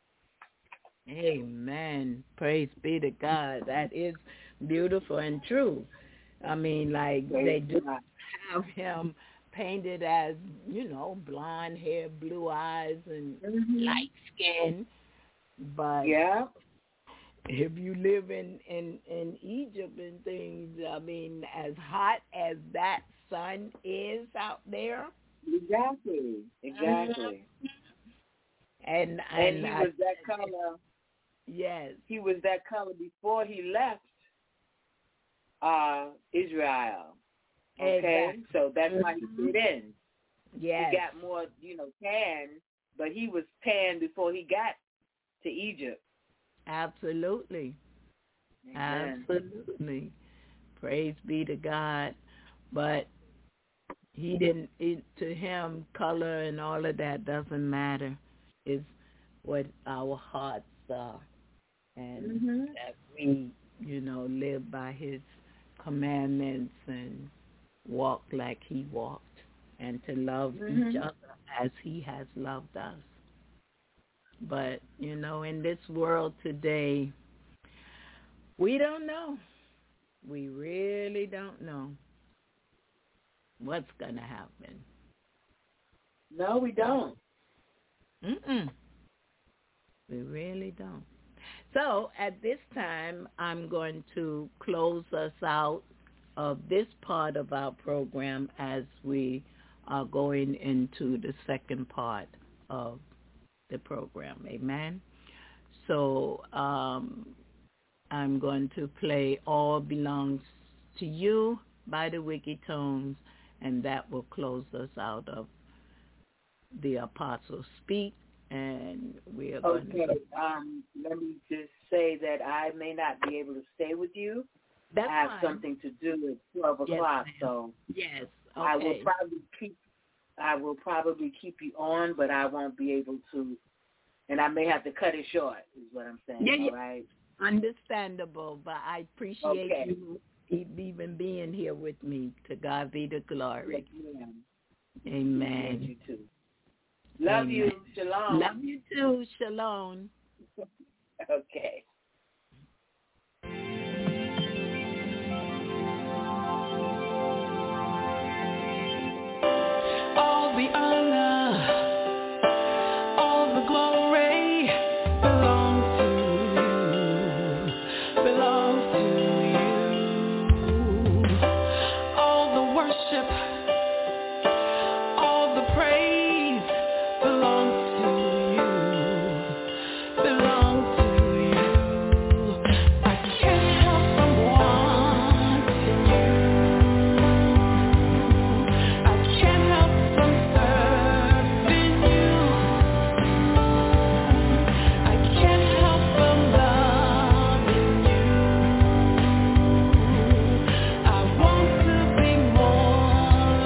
Amen. Praise be to God. That is beautiful and true. I mean, like, Praise they do God. Have him painted as, you know, blonde hair, blue eyes, and mm-hmm. light skin. But yeah. if you live in, in, in Egypt and things, I mean, as hot as that sun is out there. Exactly. Exactly. And, and, and he I, was that color. Yes. He was that color before he left uh, Israel. Okay? Exactly. So that's why he fit in. Yes. He got more, you know, tan, but he was tan before he got to Egypt. Absolutely. Amen. Absolutely. Praise be to God. But he didn't, it, to him, color and all of that doesn't matter. It's what our hearts are. And mm-hmm. that we, you know, live by his commandments and walk like he walked, and to love mm-hmm. each other as he has loved us. But, you know, in this world today, we don't know. We really don't know what's going to happen. No, we don't. Mm-mm. We really don't. So at this time, I'm going to close us out of this part of our program as we are going into the second part of the program. Amen. So um, I'm going to play All Belongs to You by the Wicked Tones, and that will close us out of the Apostles Speak. And we are okay. going to go. Um, let me just say that I may not be able to stay with you. That's I have fine. something to do at twelve yes, o'clock, ma'am. so yes, okay. I will probably keep. I will probably keep you on, but I won't be able to, and I may have to cut it short. Is what I'm saying. Yeah, all yeah. right. Understandable, but I appreciate Okay. you even being here with me. To God be the glory. Yes, ma'am. Amen. Love you too. Love Amen. you. Shalom. Love you too. Shalom. Okay. All the honor, all the glory belongs to you, belongs to you. All the worship, all the praise belongs to you, belongs to you. I can't help from wanting you. I can't help from serving you. I can't help from loving you. I want to be more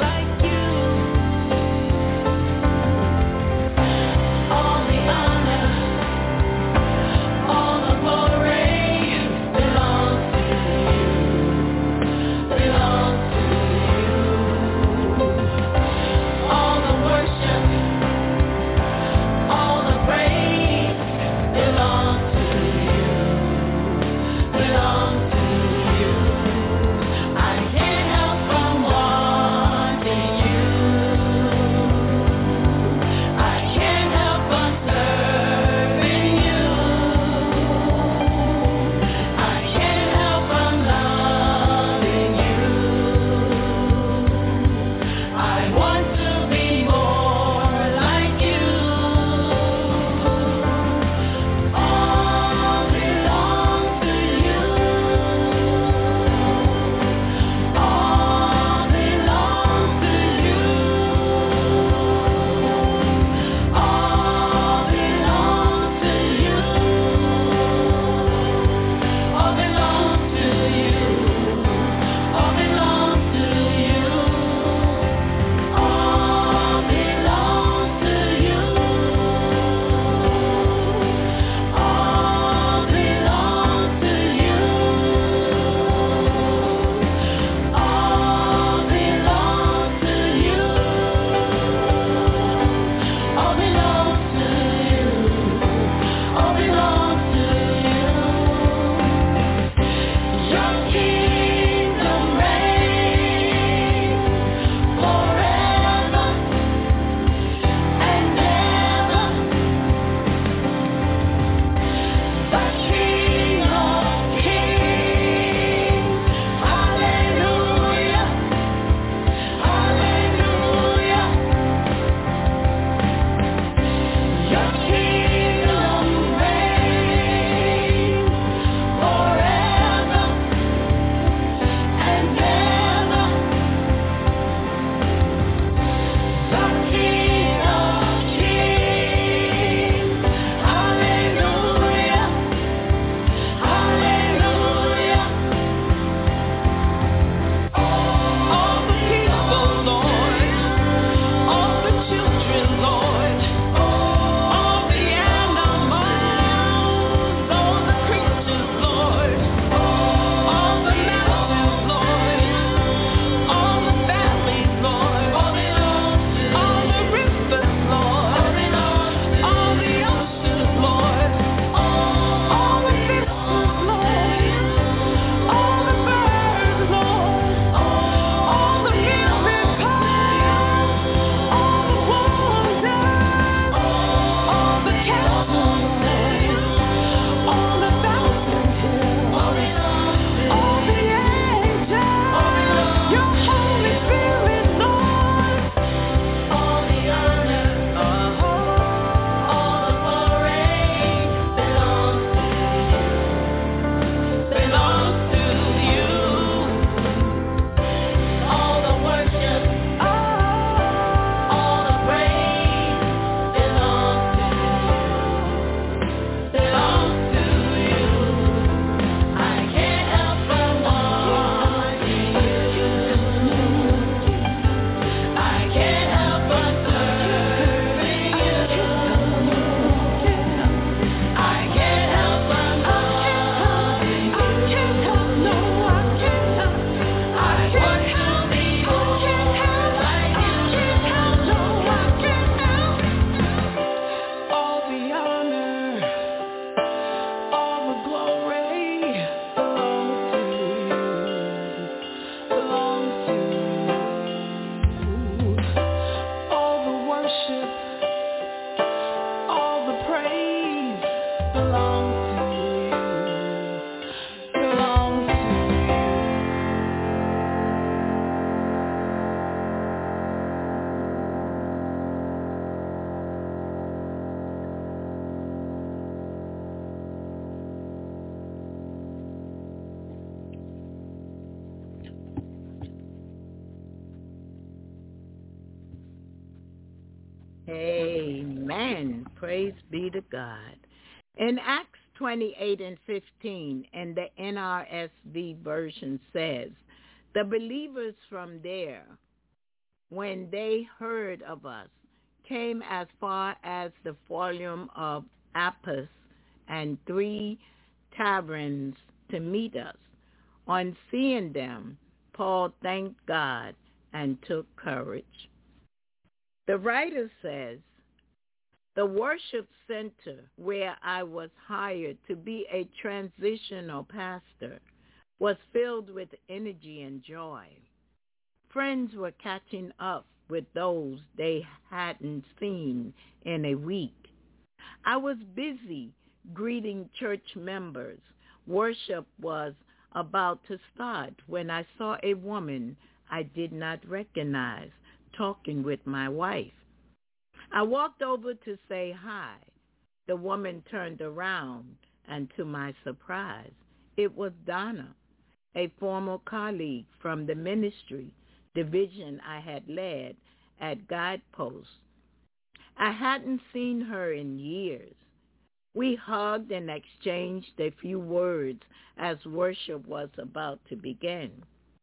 Amen. Praise be to God. In Acts twenty-eight and fifteen, and the N R S V version says, the believers from there, when they heard of us, came as far as the volume of Apis and three taverns to meet us. On seeing them, Paul thanked God and took courage. The writer says, the worship center where I was hired to be a transitional pastor was filled with energy and joy. Friends were catching up with those they hadn't seen in a week. I was busy greeting church members. Worship was about to start when I saw a woman I did not recognize talking with my wife. I walked over to say hi. The woman turned around, and to my surprise, it was Donna, a former colleague from the ministry division I had led at Guidepost. I hadn't seen her in years. We hugged and exchanged a few words as worship was about to begin.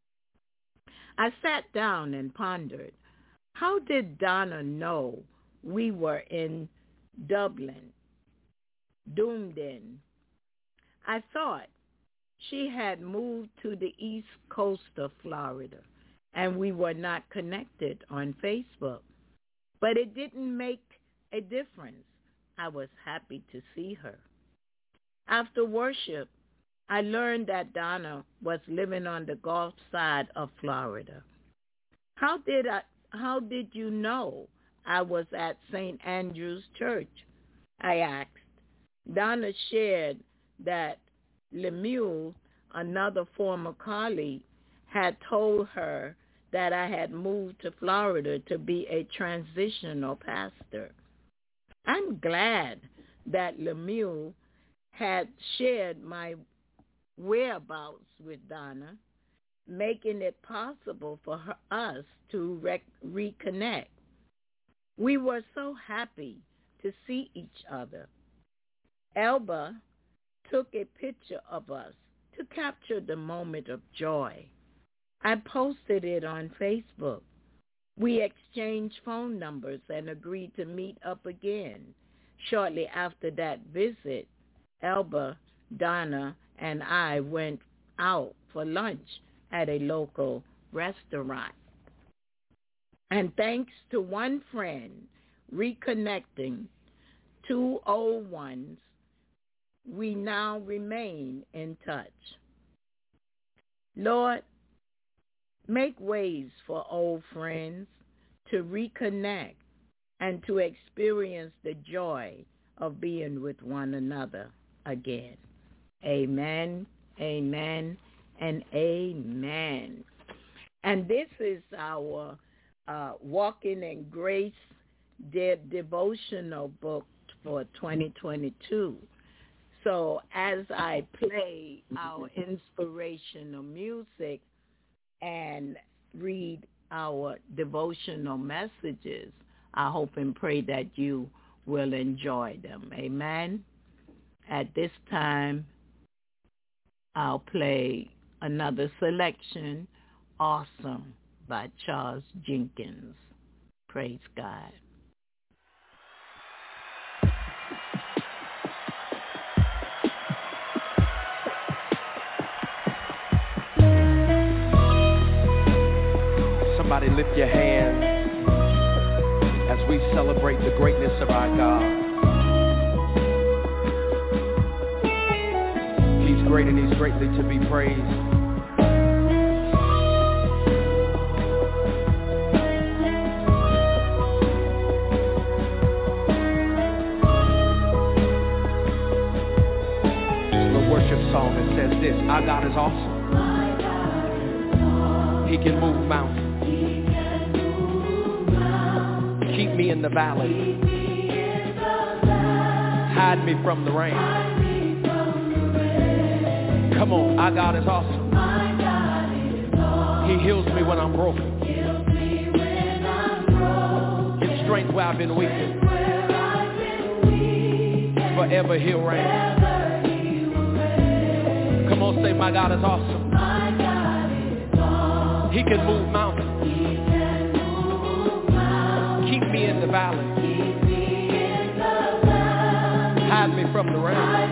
I sat down and pondered, how did Donna know we were in Dublin, Dunedin? I thought she had moved to the east coast of Florida, and we were not connected on Facebook. But it didn't make a difference. I was happy to see her. After worship, I learned that Donna was living on the Gulf side of Florida. How did I, how did you know I was at Saint Andrew's Church? I asked. Donna shared that Lemuel, another former colleague, had told her that I had moved to Florida to be a transitional pastor. I'm glad that Lemuel had shared my whereabouts with Donna, making it possible for her, us to rec- reconnect. We were so happy to see each other. Elba took a picture of us to capture the moment of joy. I posted it on Facebook. We exchanged phone numbers and agreed to meet up again. Shortly after that visit, Elba, Donna, and I went out for lunch at a local restaurant. And thanks to one friend reconnecting two old ones, we now remain in touch. Lord, make ways for old friends to reconnect and to experience the joy of being with one another again. Amen, amen, and amen. And this is our uh, Walking in Grace de- devotional book for twenty twenty-two. So as I play our inspirational music and read our devotional messages, I hope and pray that you will enjoy them. Amen. At this time, I'll play another selection, Awesome, by Charles Jenkins. Praise God. Somebody lift your hands as we celebrate the greatness of our God. He's great and he's greatly to be praised. It's a worship song that says this: our God is awesome. He can move mountains. Keep me in the valley. Hide me from the rain. Come on, our God is awesome. He heals me when I'm broken. His strength strength where I've been weak. Forever he'll reign. Come on, say, my God is awesome. He can move mountains. Keep me in the valley. Hide me from the rain.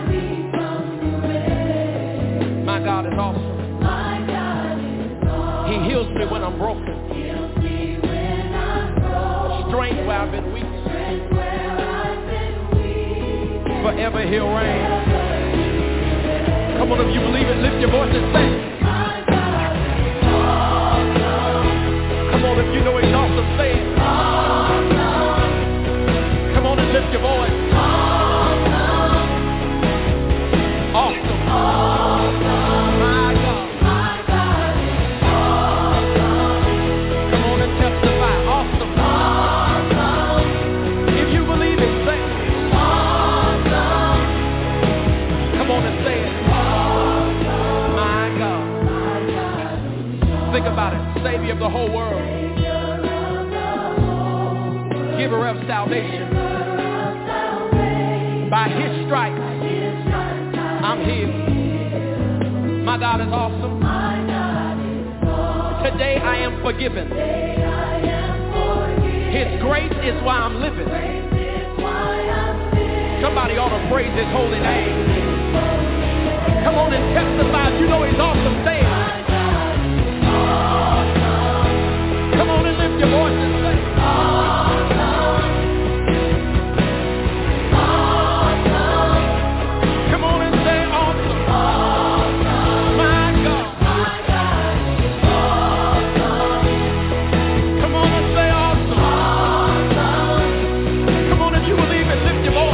My God is awesome. He heals me when I'm broken. Strength where I've been weak. Forever he'll reign. Come on, if you believe it, lift your voice and say. Come on, if you know he's awesome, say it. Come on and lift your voice. Awesome. My God. Come on and testify. Awesome. If you believe it, say it. Come on and say it. My God. Think about it. Savior of the whole world. Giver of salvation. By his stripes, I'm healed. My God is awesome. Today I am forgiven. His grace is why I'm living. Somebody ought to praise his holy name. Come on and testify. You know he's awesome. Say it. Come on and lift your voice and say it. Come on and say awesome. My God. Come on and say awesome. Come on, if you believe it, lift your voice.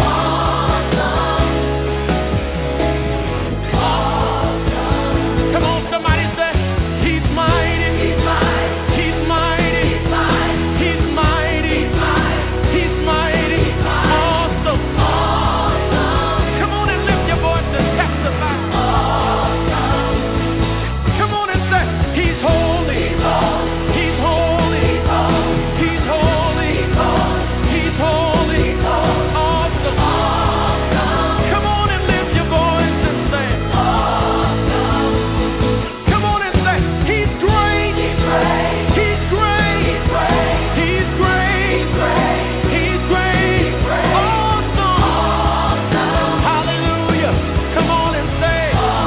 Come on, somebody say, he's mighty. He's mighty. He's mighty. He's mighty. He's mighty. Awesome. Come on and lift your voice and testify. Come on and say, he's holy. He's holy. He's holy. He's holy. Awesome. Come on and lift your voice and say, come on and say, he's great. He's great. He's great. He's great. He's great. Awesome. Hallelujah. Come on and say,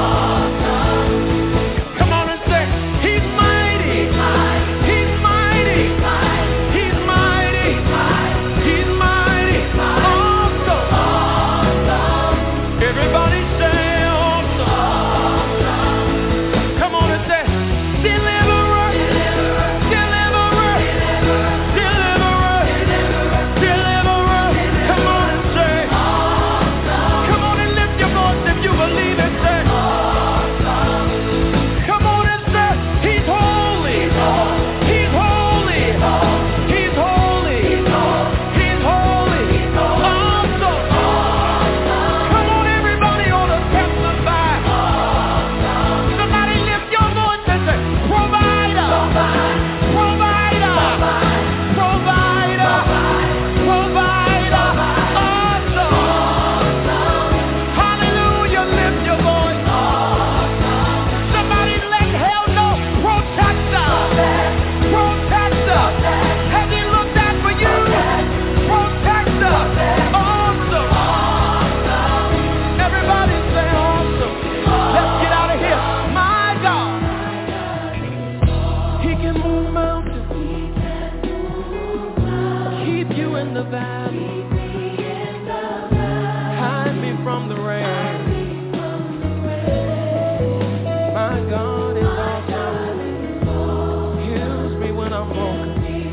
come on and say, he's mighty. He's mighty. He's mighty. He's mighty. Awesome. Everybody say awesome. Come on and say, deliverer. Deliverer. Deliverer. Deliverer. Come on and say, come on and lift your voice if you believe it. Say, come on and say, he's holy. He's holy. He's holy. He's holy. Awesome. Come on, everybody ought to testify. Somebody lift your voice and say, provider. Provider. Provider. Provider. Awesome. Hallelujah. Lift your voice. Somebody let hell know. Protector. Protector. Has he looked out for you? Protector. Awesome. Everybody say awesome. Let's get out of here. My God. He can move mountains. Keep you in the valley. Hide me from the rain. My God is awesome. Heals me when I'm broken.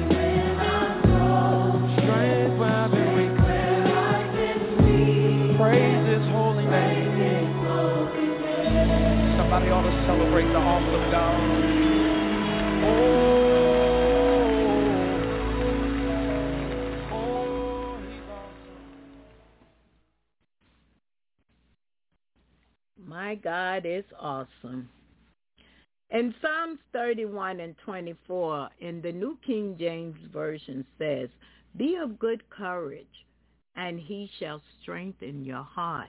Strength where I've been weak. Praise his holy name. Somebody ought to celebrate the awesome God. Oh, oh, he's awesome. My God is awesome. And Psalms thirty-one and twenty-four in the New King James Version says, Be of good courage, and he shall strengthen your heart.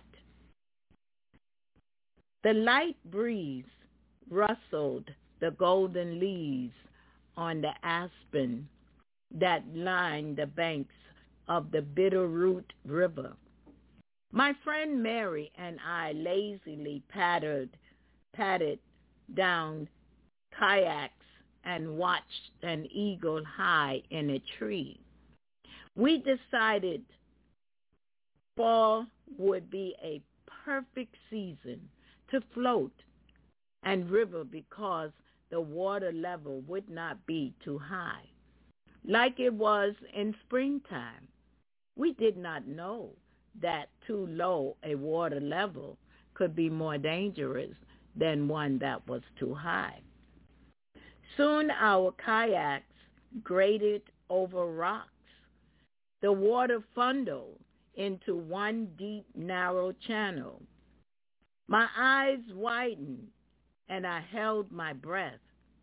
The light breeze rustled the golden leaves on the aspen that lined the banks of the Bitterroot River. My friend Mary and I lazily paddled, padded down kayaks and watched an eagle high in a tree. We decided fall would be a perfect season to float and river because the water level would not be too high, like it was in springtime. We did not know that too low a water level could be more dangerous than one that was too high. Soon our kayaks grated over rocks. The water funneled into one deep, narrow channel. My eyes widened, and I held my breath.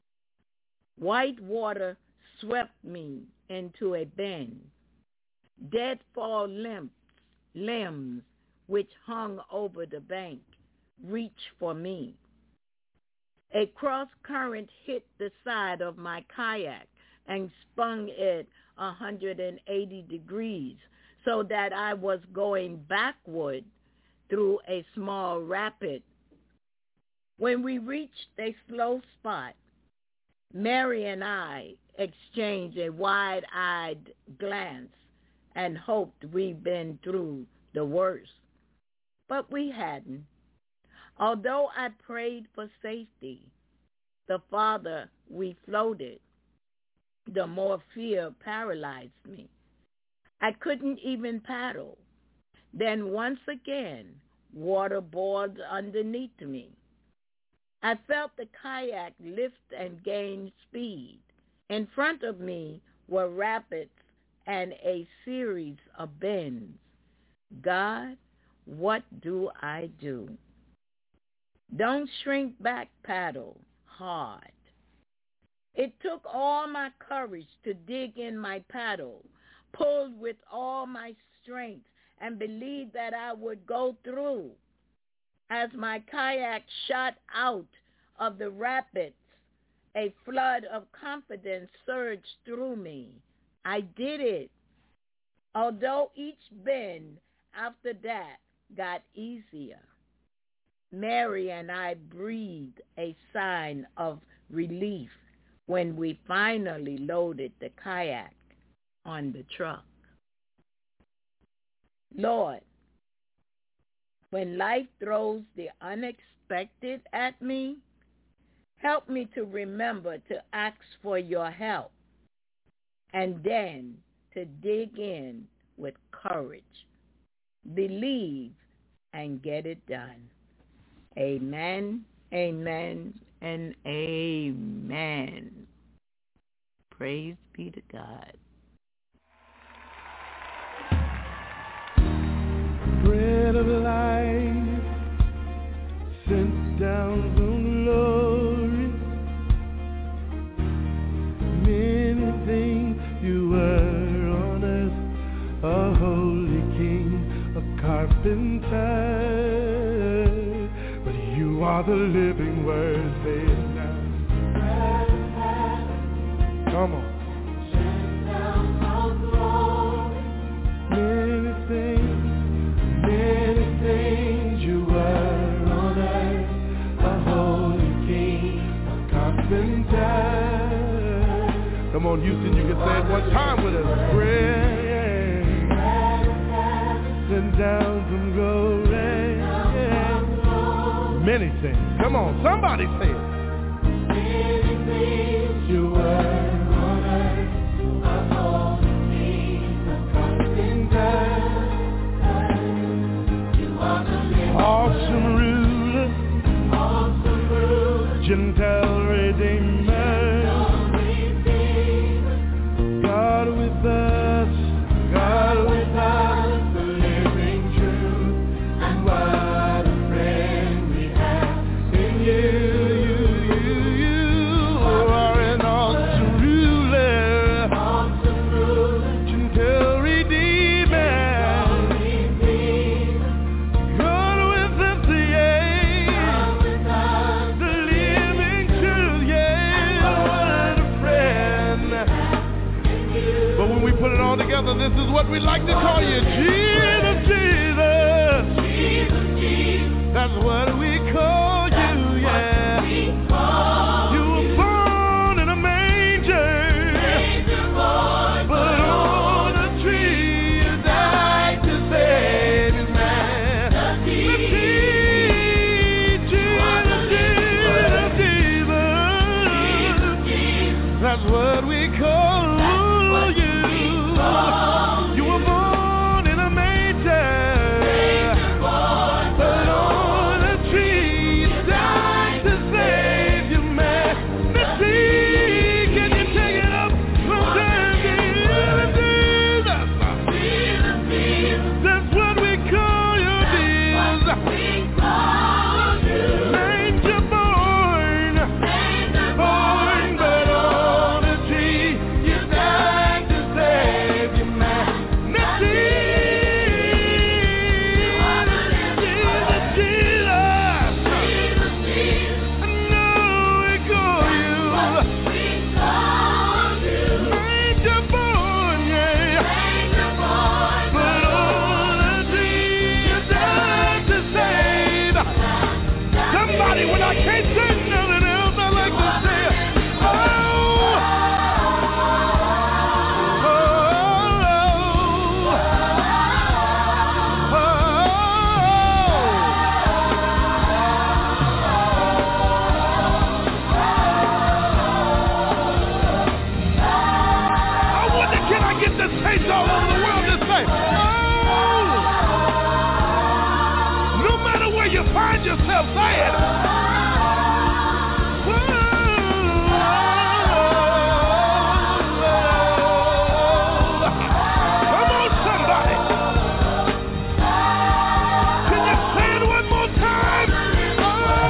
White water swept me into a bend. Deadfall limbs, limbs which hung over the bank reached for me. A cross current hit the side of my kayak and spun it one hundred eighty degrees so that I was going backward through a small rapid. When we reached a slow spot, Mary and I exchanged a wide-eyed glance and hoped we'd been through the worst. But we hadn't. Although I prayed for safety, the farther we floated, the more fear paralyzed me. I couldn't even paddle. Then once again, water boiled underneath me. I felt the kayak lift and gain speed. In front of me were rapids and a series of bends. God, what do I do? Don't shrink back, paddle hard. It took all my courage to dig in my paddle, pulled with all my strength, and believed that I would go through. As my kayak shot out of the rapids, a flood of confidence surged through me. I did it. Although each bend after that got easier, Mary and I breathed a sign of relief when we finally loaded the kayak on the truck. Lord, when life throws the unexpected at me, help me to remember to ask for your help and then to dig in with courage, believe, and get it done. Amen, amen, and amen. Praise be to God. Bread of life sent down from glory. Many things you were on earth, a holy king, a carpenter. But you are the living word, say it now. Come on. Many things, many things you were on earth, a holy king, a carpenter. Come on, Houston, you can say it one time with us. Bread, sent down from glory. Many things. Come on, somebody say it. Many things you were. Awesome ruler, awesome ruler, Gentile redeemer, God with us, God with us, the living truth, and what a friend we have in you. when we put it all together, this is what we like to call you. Jesus, Jesus. Jesus, Jesus. That's what we call you, yeah. You were born in a manger. Manger boy, but on a tree you died to save his man. The Jesus, Jesus, Jesus. That's what we call you. You were born in a manger. But on a tree you died to save your man. Let's see, can you take it up from there? Jesus, Jesus. That's what we call you, Jesus. Manger born, born, but on a tree you died to save your man. Let's see, Jesus, Jesus. I know we call you Manger born, yeah. But on a tree you died to save somebody. When I can't say nothing else, I like to say, oh, oh, I wonder, can I get this taste all over the world this way? Oh, no matter where you find yourself, say it. Come on, somebody. Can you say it one more time? Oh,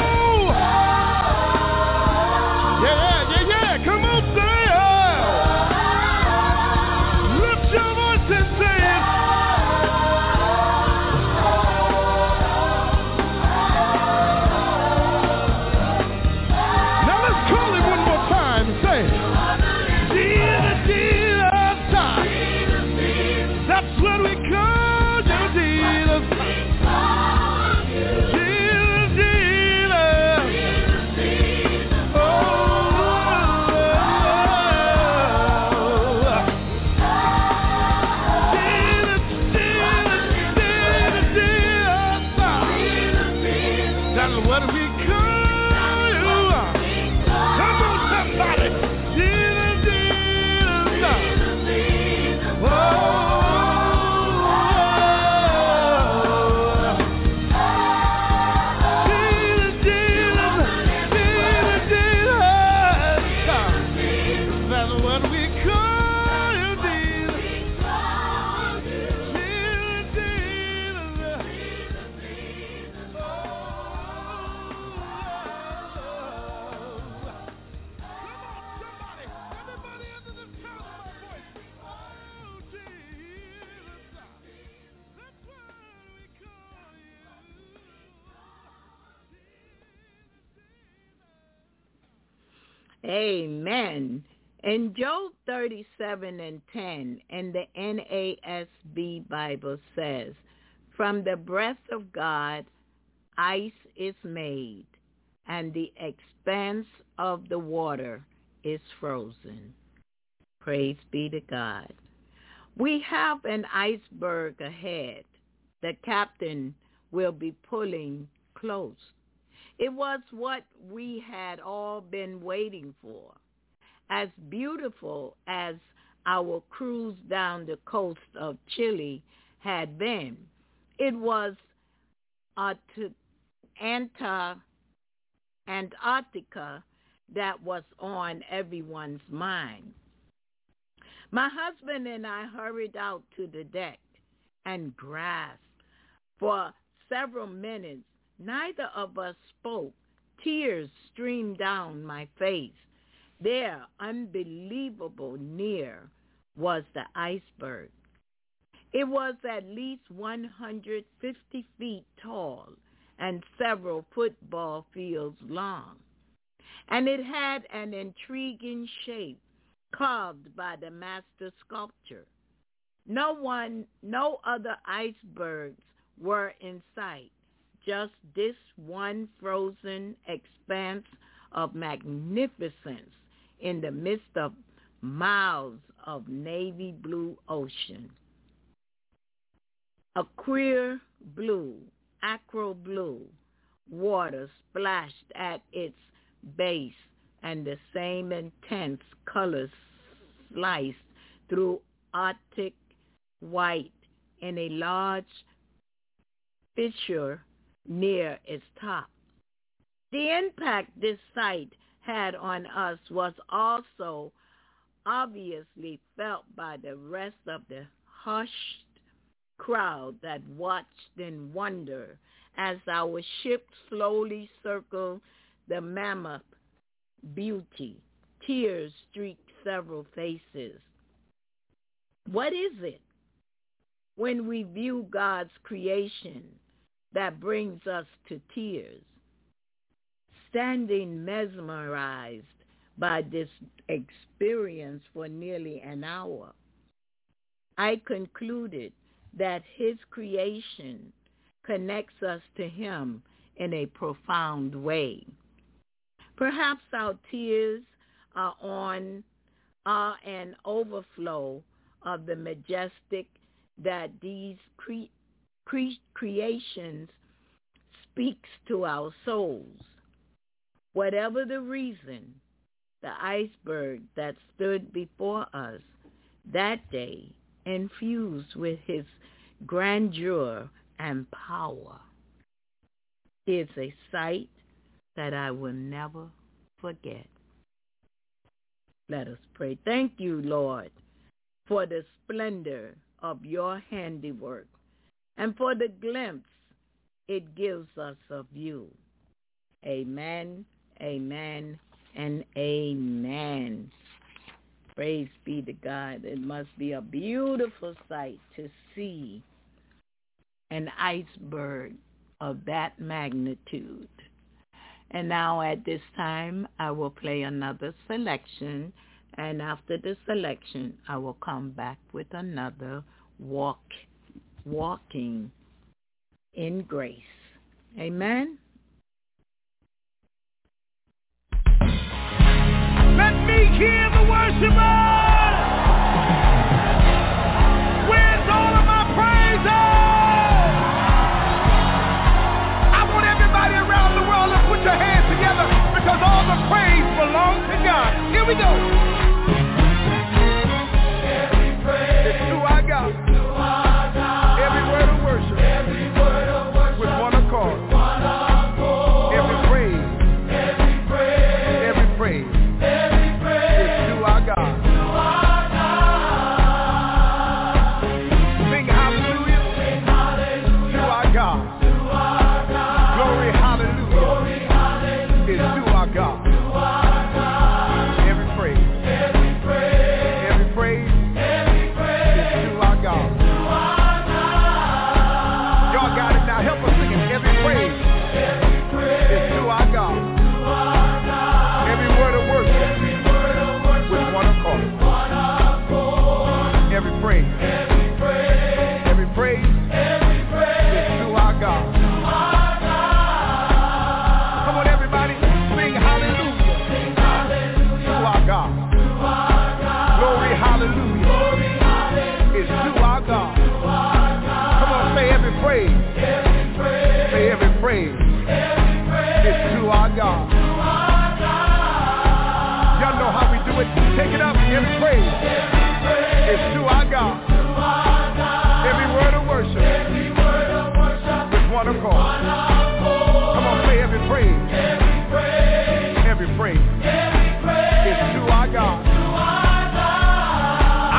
yeah, yeah, yeah. Come on, say it. Lift your voice and say it. Now let's call him one more time and say, Jesus, Jesus, that's what we call you, Jesus. Jesus, Jesus. Oh, Jesus, Jesus, Jesus, Jesus. That's what we call you. Come on, somebody. Jesus, Jesus. Oh, Jesus, Jesus, Jesus, Jesus. That's what we call you, Jesus. Jesus, Jesus. Oh, Amen. In Job thirty-seven and ten, in the N A S B Bible says, from the breath of God, ice is made, and the expanse of the water is frozen. Praise be to God. We have an iceberg ahead. The captain will be pulling close. It was what we had all been waiting for. As beautiful as our cruise down the coast of Chile had been, it was Ant- Antarctica that was on everyone's mind. My husband and I hurried out to the deck and grasped. For several minutes, neither of us spoke. Tears streamed down my face. There, unbelievable near, was the iceberg. It was at least one hundred fifty feet tall and several football fields long. And it had an intriguing shape carved by the master sculptor. No one, no other icebergs were in sight, just this one frozen expanse of magnificence in the midst of miles of navy blue ocean. A queer blue, acro blue, water splashed at its base, and the same intense colors sliced through Arctic white in a large fissure near its top. The impact this sight had on us was also obviously felt by the rest of the hushed crowd that watched in wonder as our ship slowly circled the mammoth beauty. Tears streaked several faces. What is it when we view God's creation that brings us to tears? Standing mesmerized by this experience for nearly an hour, I concluded that his creation connects us to him in a profound way. Perhaps our tears are on are an overflow of the majestic that these cre- cre- creations speaks to our souls. Whatever the reason, the iceberg that stood before us that day, infused with his grandeur and power, is a sight that I will never forget. Let us pray. Thank you, Lord, for the splendor of your handiwork and for the glimpse it gives us of you. Amen, amen, and amen. Praise be to God. It must be a beautiful sight to see an iceberg of that magnitude. And now at this time, I will play another selection, and after the selection, I will come back with another walk, walking in grace. Amen. Let me hear the worshipers. Where's all of my praises? I want everybody around the world to put your hands together, because all the praise belongs to God. Here we go. Every praise is to our God. To our God. Every word of worship. Every word of worship. With one accord. One accord. Every praise. Every praise. Every praise. Take it up, every praise is to our God. Every word of worship with one accord. Come on, say every praise. Every praise is to our God.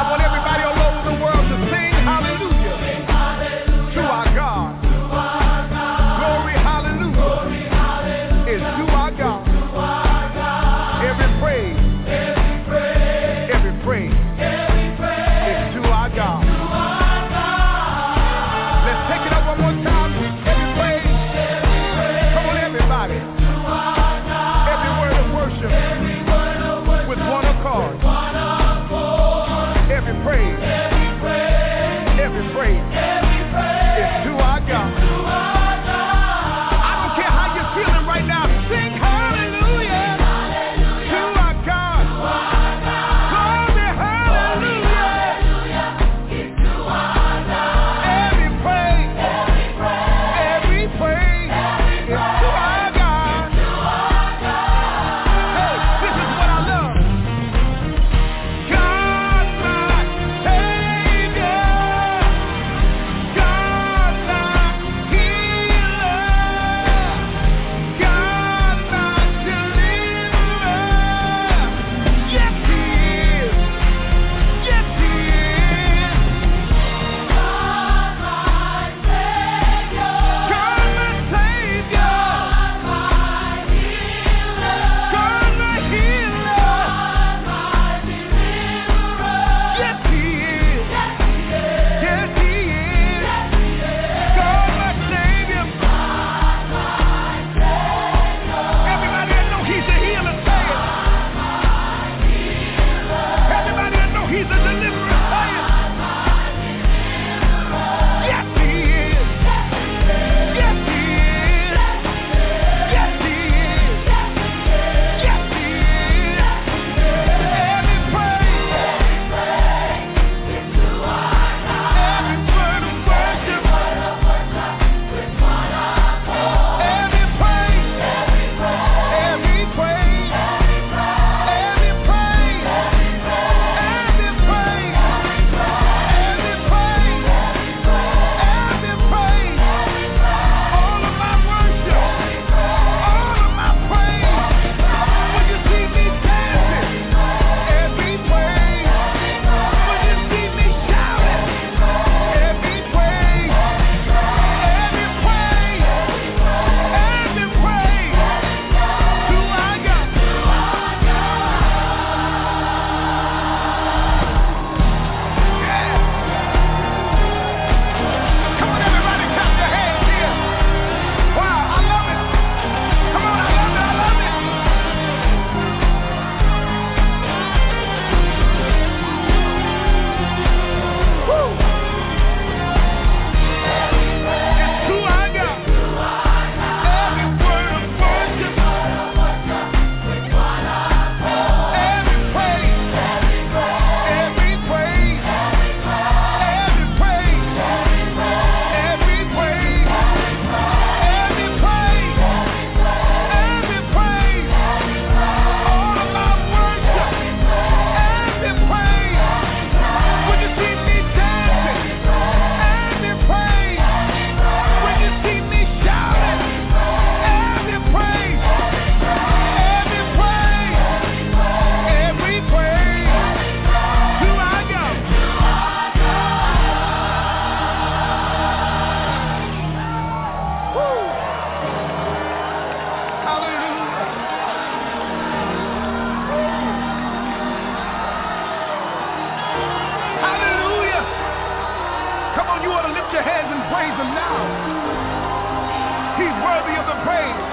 on, lift your hands and praise him now. He's worthy of the praise.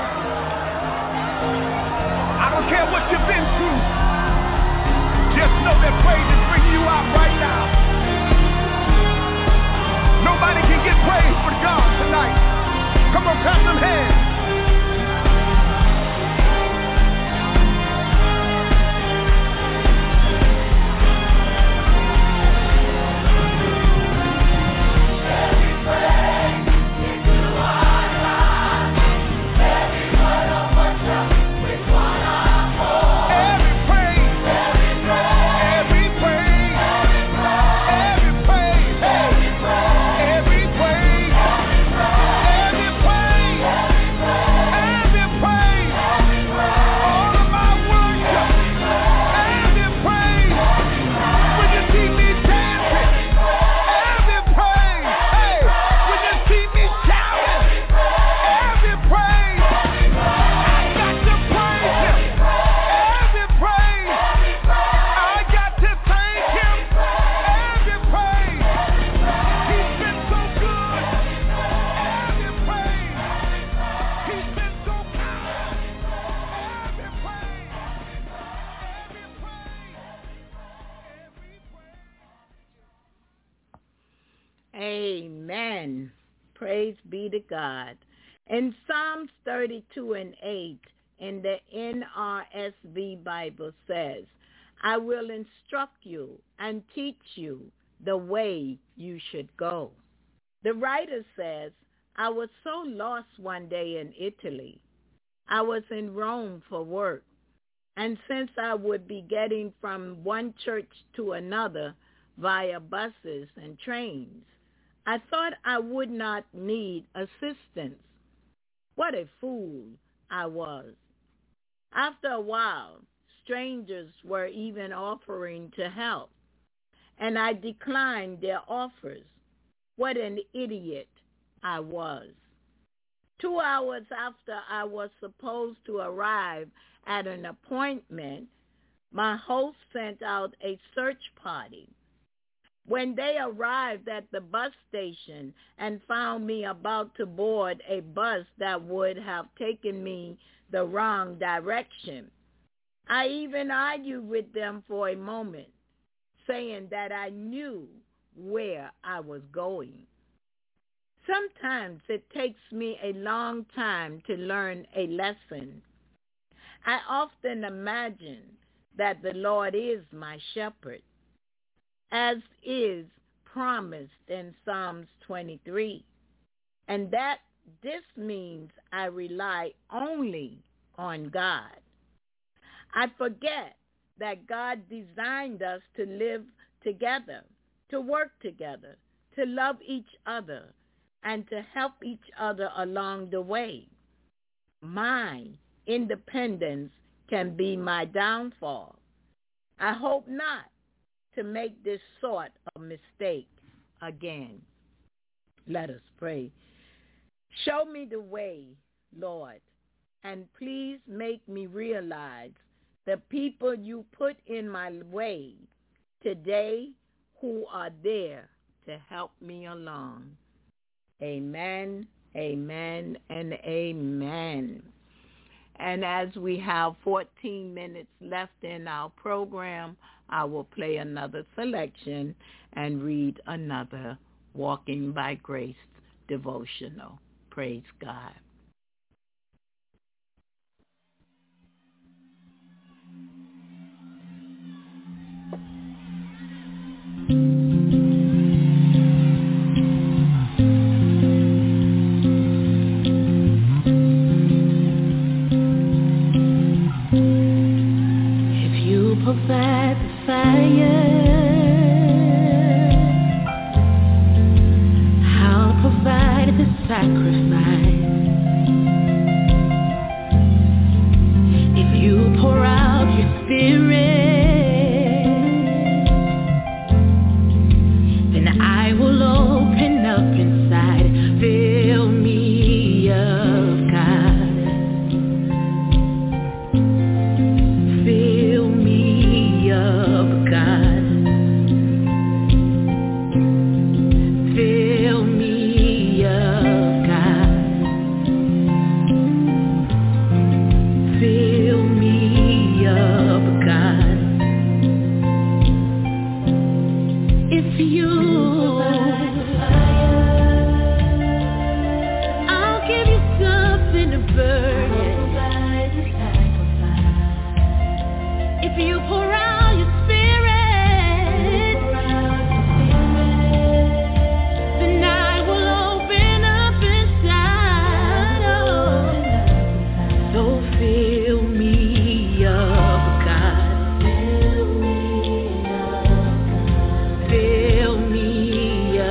I don't care what you've been through. Just know that praise is bringing you out right now. Nobody can get praise but God tonight. Come on, clap them hands. Amen. Praise be to God. In Psalms thirty-two and eight in the N R S V Bible says, I will instruct you and teach you the way you should go. The writer says, I was so lost one day in Italy. I was in Rome for work. And since I would be getting from one church to another via buses and trains, I thought I would not need assistance. What a fool I was. After a while, strangers were even offering to help, and I declined their offers. What an idiot I was. Two hours after I was supposed to arrive at an appointment, my host sent out a search party. When they arrived at the bus station and found me about to board a bus that would have taken me the wrong direction, I even argued with them for a moment, saying that I knew where I was going. Sometimes it takes me a long time to learn a lesson. I often imagine that the Lord is my shepherd, as is promised in Psalms twenty-three, and that this means I rely only on God. I forget that God designed us to live together, to work together, to love each other, and to help each other along the way. My independence can be my downfall. I hope not to make this sort of mistake again. Let us pray. Show me the way, Lord, and please make me realize the people you put in my way today who are there to help me along. Amen, amen, and amen. And as we have fourteen minutes left in our program, I will play another selection and read another Walking by Grace devotional. Praise God. Provide the fire, I'll provide the sacrifice. If you pour out your spirit, then I will open up inside. Fill me up, God. Fill me up, God. Fill me Fill me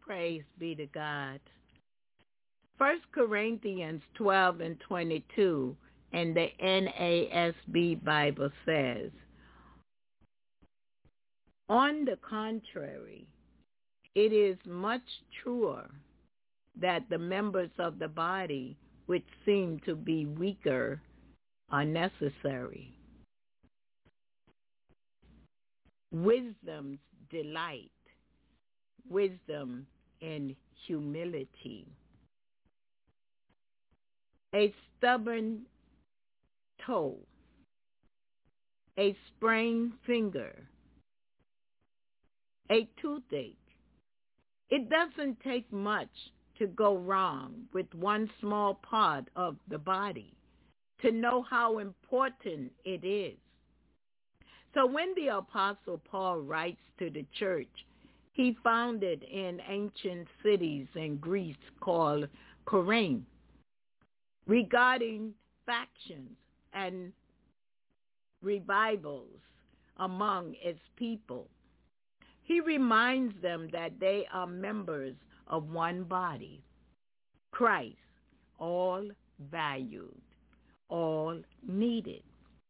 Praise be to God. First Corinthians twelve and twenty-two in the N A S B Bible says, on the contrary, it is much truer that the members of the body which seem to be weaker are necessary. Wisdom's delight, wisdom in humility. A stubborn toe, a sprained finger, a toothache. It doesn't take much to go wrong with one small part of the body to know how important it is. So when the Apostle Paul writes to the church he founded in ancient cities in Greece called Corinth regarding factions and revivals among its people, he reminds them that they are members of one body, Christ, all valued, all needed.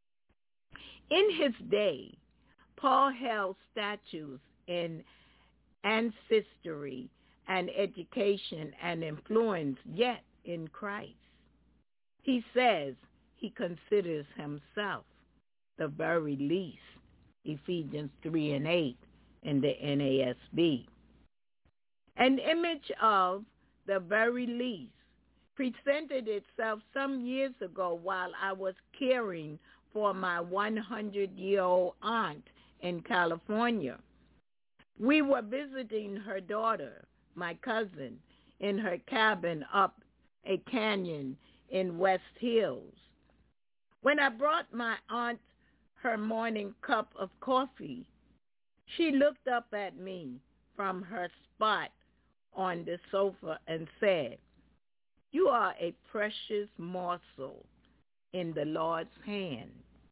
In his day, Paul held statues in ancestry and education and influence, yet in Christ. He says he considers himself the very least, Ephesians three and eight in the N A S B. An image of the very least presented itself some years ago while I was caring for my hundred-year-old aunt in California. We were visiting her daughter, my cousin, in her cabin up a canyon in West Hills. When I brought my aunt her morning cup of coffee, she looked up at me from her spot on the sofa and said, "You are a precious morsel in the Lord's hand."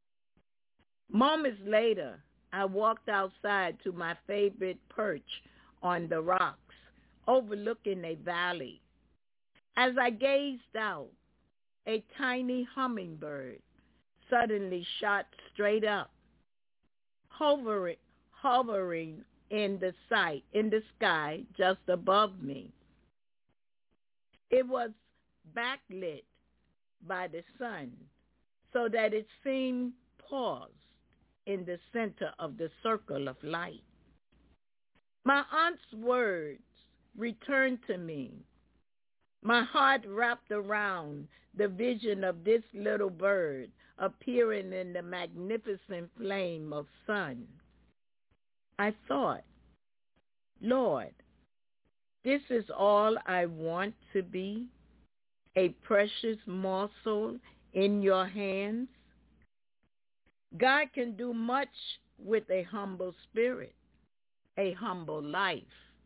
Moments later, I walked outside to my favorite perch on the rocks, overlooking a valley. As I gazed out, a tiny hummingbird suddenly shot straight up, hovering, hovering in the sight, in the sky just above me. It was backlit by the sun, so that it seemed paused in the center of the circle of light. My aunt's words returned to me. My heart wrapped around the vision of this little bird appearing in the magnificent flame of sun. I thought, Lord, this is all I want to be, a precious morsel in your hands. God can do much with a humble spirit, a humble life.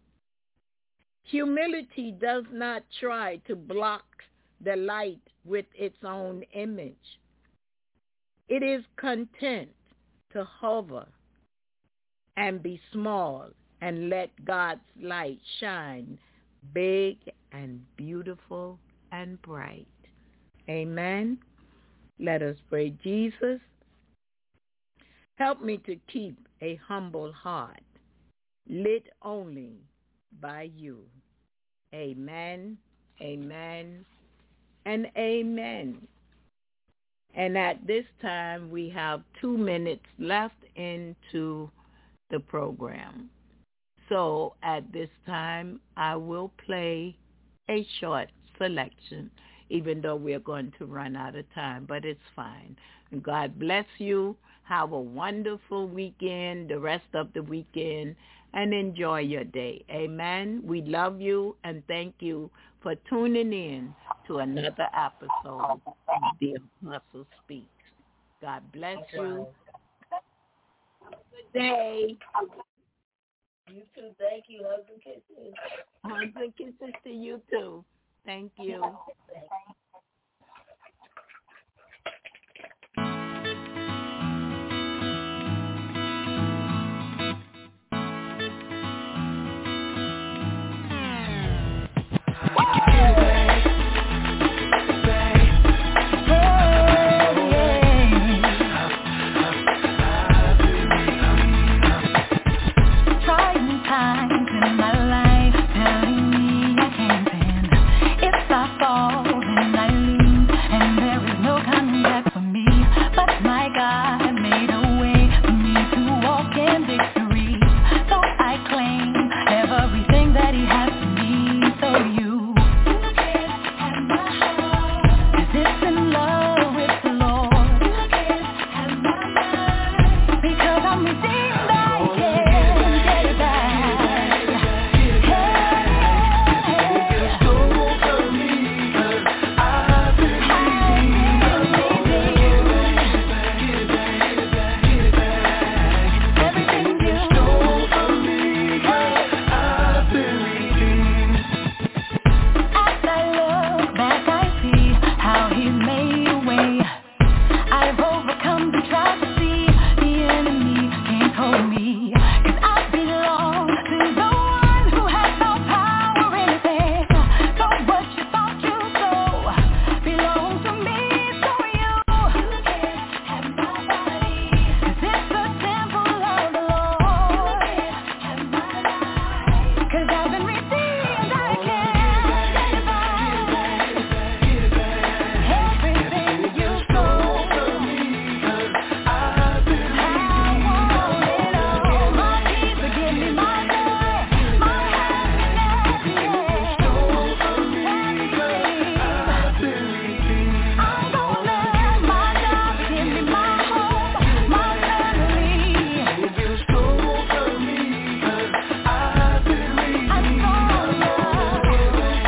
Humility does not try to block the light with its own image. It is content to hover and be small and let God's light shine big and beautiful and bright. Amen. Let us pray. Jesus, help me to keep a humble heart, lit only by you. Amen, amen, and amen. And at this time, we have two minutes left into the program. So at this time, I will play a short selection, even though we're going to run out of time, but it's fine. God bless you. Have a wonderful weekend, the rest of the weekend, and enjoy your day. Amen. We love you and thank you for tuning in to another episode of The Apostle Speaks. God bless you. Good day. You too. Thank you. Hugs and kisses. Hugs and kisses to you too. Thank you. My God made a way for me to walk in victory. So I claim everything that he has for me. So you have my heart. Is this in love with the Lord? Have my mind. Because I'm redeemed, I can get it back. Hey, go for me, 'cause I've been everything you stole from me, 'cause I've been redeemed. As I look back, I see how he made a way. I've overcome the trials to see the enemy can't hold me. 'Cause I belong to the one who has no power in his hand. So what you thought you stole belongs to me. So you have my body. 'Cause it's the temple of the Lord. Have my life. 'Cause I've been redeemed, I can't get it back. Everything you stole from me, 'cause I've been redeemed. I want it all. My peace, forgive me my joy, my happiness, yeah. Stole from me, 'cause I've been redeemed. I'm gonna let my job, forgive me my home, my family. You stole from me, 'cause I've been redeemed. I'm gonna get it back,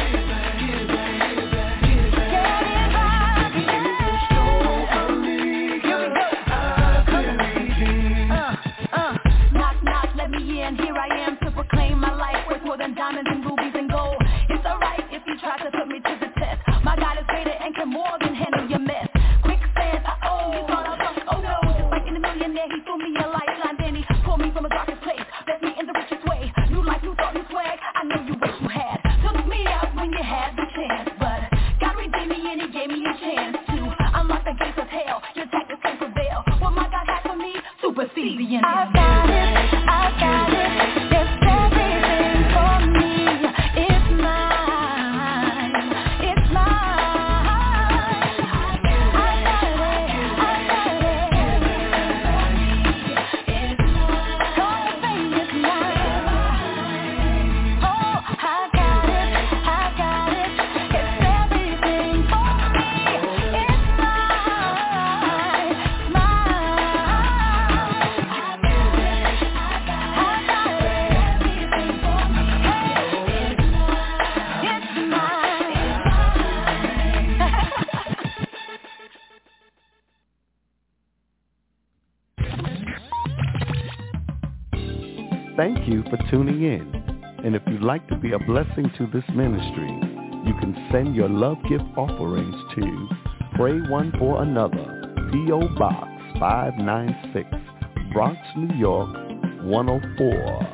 yeah. Stole from me, 'cause I've been redeemed. Uh, uh, knock, knock, let me in. Here I am to proclaim my life worth more than diamonds and rubies and gold. It's alright if you try to put me to the test. My God is greater and can more than handle your mess. Quicksand, uh-oh, you thought I was, oh no. Just like in a millionaire, he threw me a lifeline. Then he pulled me from a darkest place, blessed me in the richest way. New life, new thought, new swag, I know you wish you had. Took me out when you had the chance, but God redeemed me and he gave me a chance to unlock the gates of hell. Your tactics can't prevail. What my God has for me supersedes the enemy. I got it, I got it. It's everything for me. It's mine, it's mine. I got it, I got it. Everything for me. It's mine. Gonna say it's mine. Oh, I got it, I got it. It's everything for me. It's mine, it's mine. I got it, I got it. Everything for me. Hey, it's mine, it's mine, Thank you for tuning in. And if you'd like to be a blessing to this ministry, you can send your love gift offerings to Pray One for Another, P O. Box five nine six, Bronx, New York, one oh four